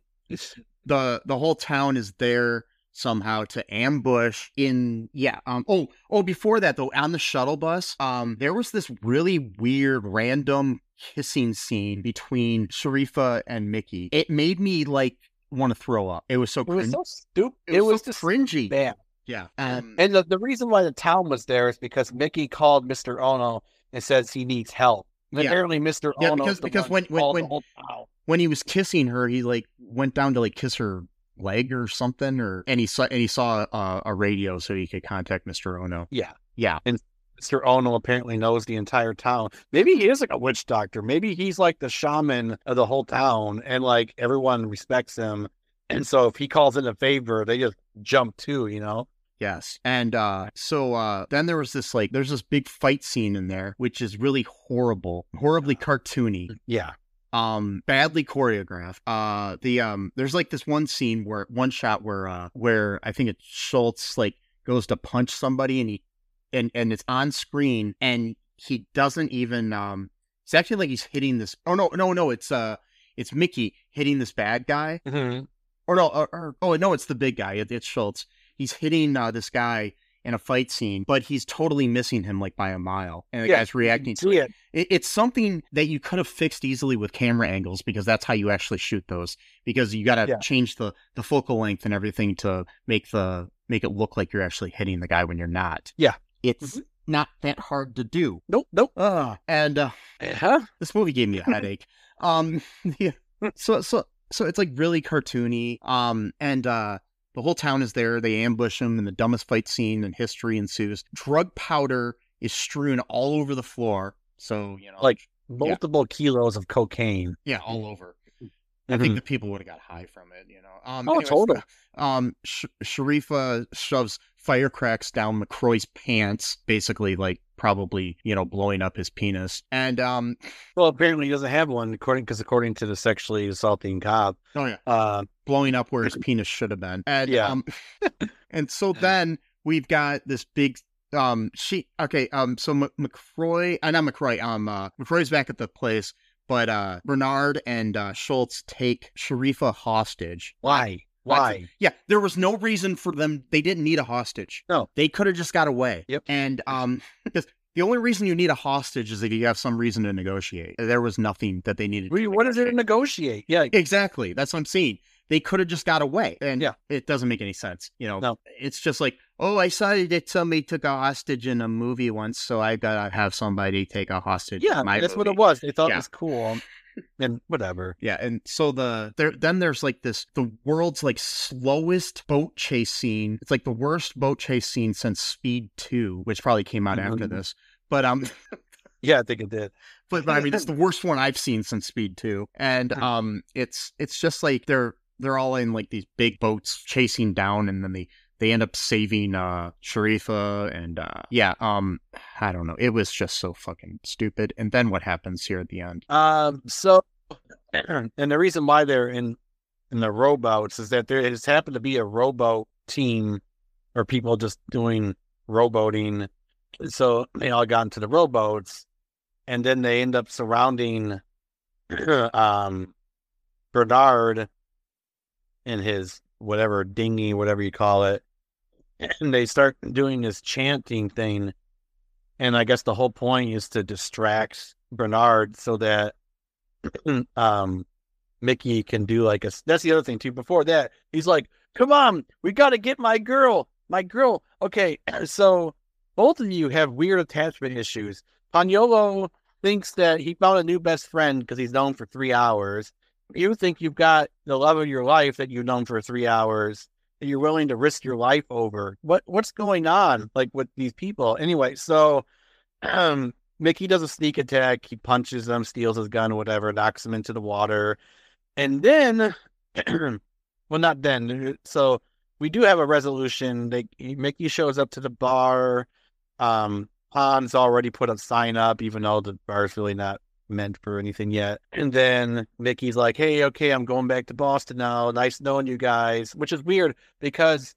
The whole town is there somehow to ambush in yeah um oh oh before that though, on the shuttle bus um there was this really weird random kissing scene between Sharifa and Mickey. It made me like want to throw up. It was so it was cringe- so stupid. It, it was, was so just cringy. bad. Yeah. Um, and the, the reason why the town was there is because Mickey called Mister Ono and says he needs help. And yeah. Apparently Mister Yeah, Ono because because when when when, when he was kissing her, he like went down to like kiss her leg or something, or and he saw and he saw uh, a radio so he could contact Mister Ono. Yeah, yeah. And Mister Ono apparently knows the entire town. Maybe he is like a witch doctor. Maybe he's like the shaman of the whole town, and like everyone respects him. And so if he calls in a favor, they just jump too, you know. Yes. And uh, so uh, then there was this like there's this big fight scene in there, which is really horrible, horribly cartoony. Yeah. Um, badly choreographed. Uh, the um, there's like this one scene where one shot where uh, where I think it's Schultz like goes to punch somebody and he and and it's on screen and he doesn't even um, it's actually like he's hitting this. Oh no no no it's uh it's Mickey hitting this bad guy. Mm-hmm. Or no or, or oh no it's the big guy. It, it's Schultz. He's hitting uh, this guy in a fight scene, but he's totally missing him like by a mile, and the yeah, guy's reacting to it. it. it. It's something that you could have fixed easily with camera angles because that's how you actually shoot those. Because you got to yeah. change the, the focal length and everything to make the make it look like you're actually hitting the guy when you're not. Yeah, it's mm-hmm. not that hard to do. Nope, nope. Uh, and uh, uh-huh. this movie gave me a headache. um, yeah. So so so it's like really cartoony. Um, and uh. The whole town is there. They ambush him, and the dumbest fight scene in history ensues. Drug powder is strewn all over the floor. So, you know. Like multiple yeah. kilos of cocaine. Yeah, all over. Mm-hmm. I think the people would have got high from it, you know. Um, oh, anyways, totally. Um, Sh- Sharifa shoves firecracks down McCroy's pants, basically, like, probably, you know, blowing up his penis. And, um... Well, apparently he doesn't have one, according because according to the sexually assaulting cop. Oh, yeah. Uh, blowing up where his penis should have been. And, yeah. Um, and so then we've got this big... Um, she... Okay, um, so M- McCroy... Uh, not McCroy, um, uh, McCroy's back at the place, but, uh, Bernard and, uh, Schultz take Sharifa hostage. Why? Why? Yeah, there was no reason for them. They didn't need a hostage. No. They could have just got away. Yep. And um, because the only reason you need a hostage is if you have some reason to negotiate. There was nothing that they needed what, to what is there to negotiate? Yeah. Exactly. That's what I'm saying. They could have just got away. And yeah. it doesn't make any sense. You know, no. It's just like, oh, I saw that somebody took a hostage in a movie once, so I gotta have somebody take a hostage. Yeah, in my that's movie. what it was. They thought yeah. it was cool. And whatever. Yeah, and so the there then there's like this the world's like slowest boat chase scene. It's like the worst boat chase scene since Speed two, which probably came out mm-hmm. after this. But um yeah, I think it did. But, but I mean it's the worst one I've seen since Speed two. And um it's it's just like they're they're all in like these big boats chasing down, and then they They end up saving uh, Sharifa, and uh, yeah, um, I don't know. It was just so fucking stupid. And then what happens here at the end? Um, so, and the reason why they're in in the rowboats is that there has happened to be a rowboat team or people just doing rowboating. So they all got into the rowboats, and then they end up surrounding um, Bernard in his whatever dinghy, whatever you call it. And they start doing this chanting thing. And I guess the whole point is to distract Bernard so that um, Mickey can do like a. That's the other thing too. Before that, he's like, "Come on, we got to get my girl, my girl." Okay, so both of you have weird attachment issues. Paniolo thinks that he found a new best friend because he's known for three hours. You think you've got the love of your life that you've known for three hours that you're willing to risk your life over. What what's going on like with these people? Anyway, so um, Mickey does a sneak attack. He punches them, steals his gun, or whatever, knocks him into the water. And then, well, not then. So we do have a resolution. They, Mickey shows up to the bar. Um, Han's already put a sign up, even though the bar's really not meant for anything yet. And then Mickey's like, "Hey, okay, I'm going back to Boston now. Nice knowing you guys," which is weird because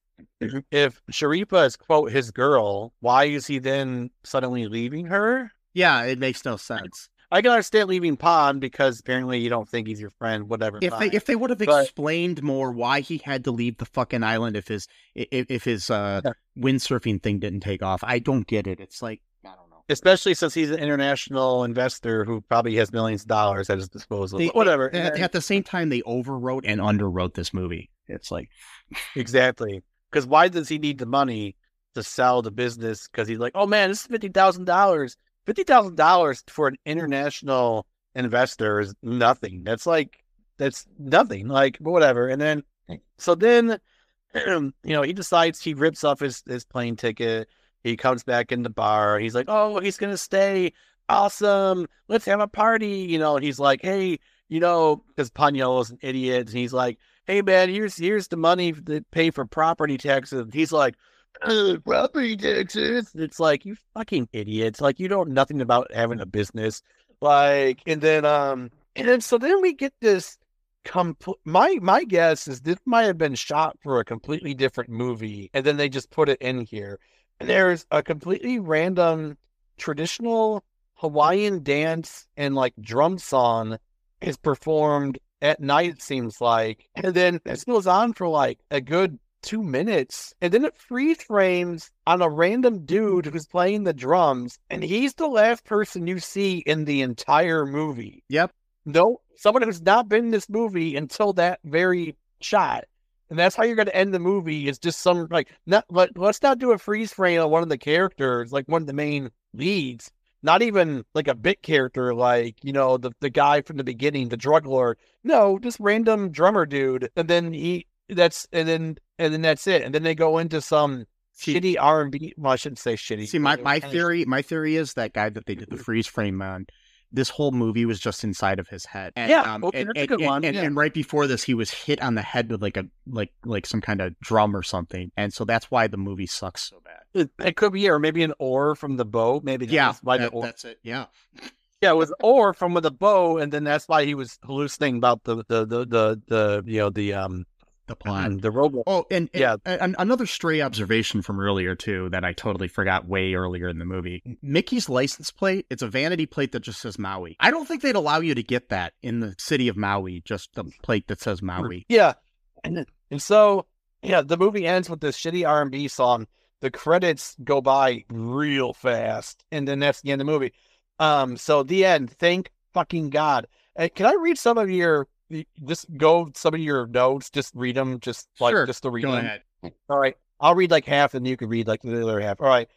if Sharifa is, quote, his girl, why is he then suddenly leaving her? Yeah, it makes no sense. I can understand leaving Pon because apparently you don't think he's your friend, whatever. If fine. they if they would have But- explained more why he had to leave the fucking island if his if, if his uh, Yeah. windsurfing thing didn't take off, I don't get it. It's like, I don't know. Especially since he's an international investor who probably has millions of dollars at his disposal. They- But whatever. At, at the same time, they overwrote and underwrote this movie. It's like, Exactly. Because why does he need the money to sell the business? Because he's like, oh man, this is fifty thousand dollars. fifty thousand dollars for an international investor is nothing. That's like, that's nothing. Like, whatever. And then, so then, you know, he decides he rips off his, his plane ticket. He comes back in the bar. He's like, oh, he's going to stay. Awesome. Let's have a party. You know, and he's like, hey, you know, because Paniolo's an idiot. And he's like, hey, man, here's here's the money to pay for property taxes. He's like, uh, property taxes. It's like, you fucking idiots. Like, you know nothing about having a business. Like, and then, um, and then, so then we get this. Compl- my my guess is this might have been shot for a completely different movie, and then they just put it in here. And there's a completely random traditional Hawaiian dance and like drum song is performed at night, it seems like. And then this goes on for like a good two minutes. And then it freeze frames on a random dude who's playing the drums. And he's the last person you see in the entire movie. yep. No, someone who's not been in this movie until that very shot. And that's how you're going to end the movie. Is just some, like, not, let, let's not do a freeze frame of one of the characters, like one of the main leads. Not even like a bit character, like, you know, the, the guy from the beginning, the drug lord. No, just random drummer dude. And then he, that's, and then, and then that's it. And then they go into some See- shitty R and B. Well, I shouldn't say shitty. See, my, but my kinda theory, my theory is that guy that they did the freeze frame on, this whole movie was just inside of his head. And, Yeah, um, okay, and, that's a and, good and- one, And, yeah. and right before this, he was hit on the head with like a like like some kind of drum or something, and so that's why the movie sucks so bad. It, it could be, or maybe an oar from the bow. Maybe Yeah, that's why the that- oar. that's it. Yeah, Yeah, it was or from with a bow, and then that's why he was hallucinating about the the the the, the you know the um the plot. the robot. Oh, and, and Yeah. an- another stray observation from earlier too that I totally forgot way earlier in the movie. Mickey's license plate, it's a vanity plate that just says Maui. I don't think they'd allow you to get that in the city of Maui, just the plate that says Maui. Yeah, and and so yeah, the movie ends with this shitty R and B song. The credits go by real fast, and then that's the end of the movie. Um, so the end. Thank fucking God. Uh, can I read some of your? Just go some of your notes. Just read them. Just like Sure, just to read Go them. ahead. All right. I'll read like half and you can read like the other half. All right.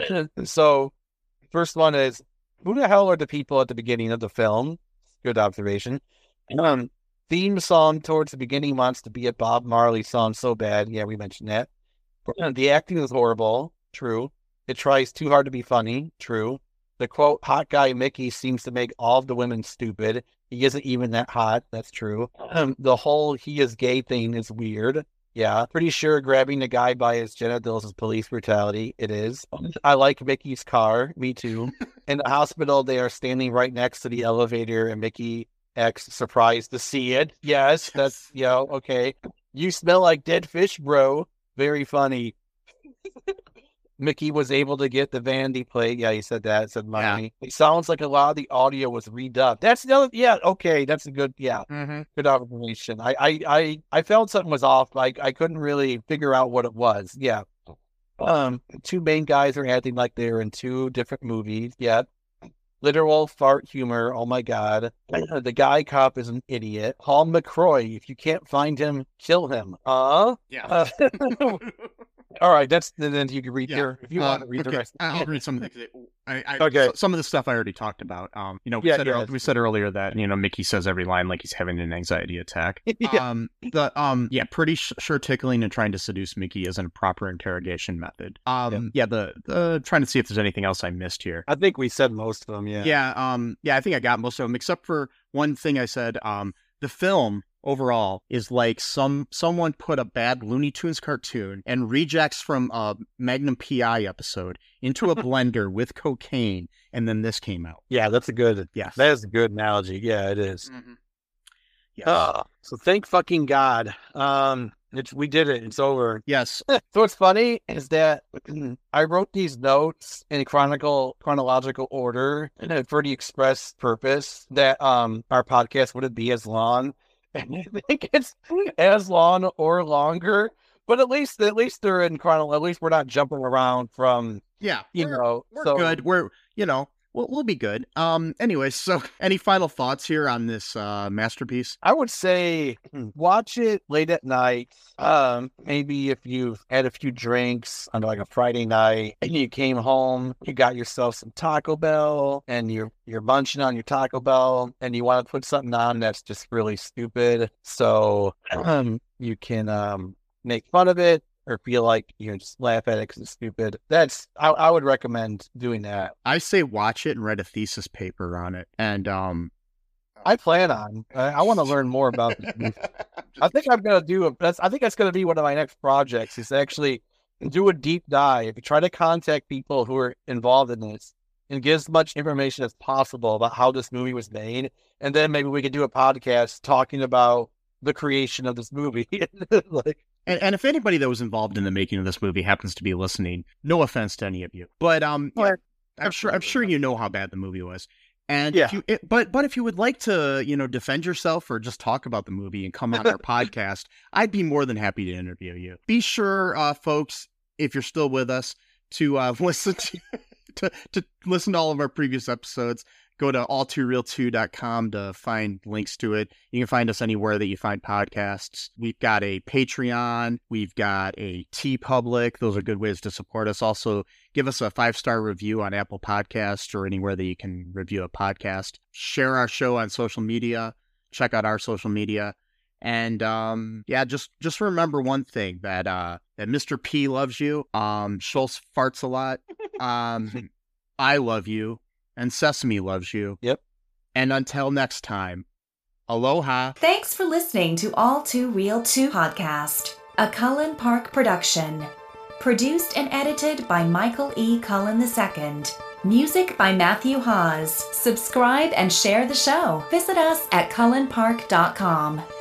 So, first one is, who the hell are the people at the beginning of the film? Good observation. Um, theme song towards the beginning wants to be a Bob Marley song so bad. Yeah, we mentioned that. The acting is horrible. True. It tries too hard to be funny. True. The quote, hot guy Mickey seems to make all of the women stupid. He isn't even that hot. That's true. Um, the whole he is gay thing is weird. Yeah. Pretty sure grabbing the guy by his genitals is police brutality. It is. I like Mickey's car. Me too. In the hospital, they are standing right next to the elevator and Mickey X surprised to see it. Yes, that's, you know, okay. You smell like dead fish, bro. Very funny. Mickey was able to get the vanity plate. Yeah, he said that. It said money. It sounds like a lot of the audio was redubbed. That's the other. Yeah, okay, that's a good. Yeah, Mm-hmm. good observation. I, I, I, I felt something was off. Like I couldn't really figure out what it was. Yeah. Um, two main guys are acting like they're in two different movies. Yeah. literal fart humor. Oh my god. The guy cop is an idiot. Paul McCroy, if you can't find him, kill him. Uh? Yeah. Uh, all right, that's then you can read Yeah. here if you Uh, want to read the okay, rest. I'll read some of the. I, I, Okay. so- Some of the stuff I already talked about. Um, you know, we Yeah, said yeah, earl- that's we said earlier that you know Mickey says every line like he's having an anxiety attack. Yeah. Um, the um, yeah, pretty sh- sure tickling and trying to seduce Mickey isn't a proper interrogation method. Um, yeah, the the trying to see if there's anything else I missed here. I think we said most of them, yeah. Yeah, um, yeah, I think I got most of them except for one thing I said. Um, the film overall is like some someone put a bad Looney Tunes cartoon and rejects from a Magnum P I episode into a blender with cocaine, and then this came out. Yeah, that's a good, Yes. that is a good analogy. Yeah, it is. Mm-hmm. Yes. Ah, so thank fucking God. Um, it's, we did it. It's over. yes. So what's funny is that I wrote these notes in chronicle chronological order for the express purpose that um our podcast wouldn't be as long. And I think it's as long or longer, but at least at least they're in chronological. At least we're not jumping around from Yeah. you we're, know. we're so good. We're you know we'll we'll be good. Um. Anyways, so any final thoughts here on this uh masterpiece? I would say watch it late at night. Um, maybe if you've had a few drinks on like a Friday night and you came home, you got yourself some Taco Bell and you're you're munching on your Taco Bell and you want to put something on that's just really stupid. So um, you can um make fun of it or feel like you know just laugh at it because it's stupid. That's I, I would recommend doing that. I say watch it and write a thesis paper on it, and um. I plan on. I, I want to learn more about this movie. I think I'm gonna do a. That's. I think that's gonna be one of my next projects. Is actually do a deep dive. Try to contact people who are involved in this and get as much information as possible about how this movie was made, and then maybe we could do a podcast talking about the creation of this movie. like, And, and if anybody that was involved in the making of this movie happens to be listening, no offense to any of you, but um, yeah, I'm sure I'm sure you know how bad the movie was. And Yeah. if you, it, but but if you would like to, you know, defend yourself or just talk about the movie and come on our podcast, I'd be more than happy to interview you. Be sure, uh, folks, if you're still with us, to uh, listen to, to to listen to all of our previous episodes. Go to all too real two dot com to find links to it. You can find us anywhere that you find podcasts. We've got a Patreon. We've got a TeePublic. Those are good ways to support us. Also, give us a five-star review on Apple Podcasts or anywhere that you can review a podcast. Share our show on social media. Check out our social media. And um, yeah, just just remember one thing, that uh, that Mister P loves you. Um, Schultz farts a lot. Um, I love you. And Sesame loves you. Yep. And until next time, aloha. Thanks for listening to All Too Real two podcast, a Cullen Park production. Produced and edited by Michael E. Cullen the Second. Music by Matthew Hawes. Subscribe and share the show. Visit us at cullen park dot com.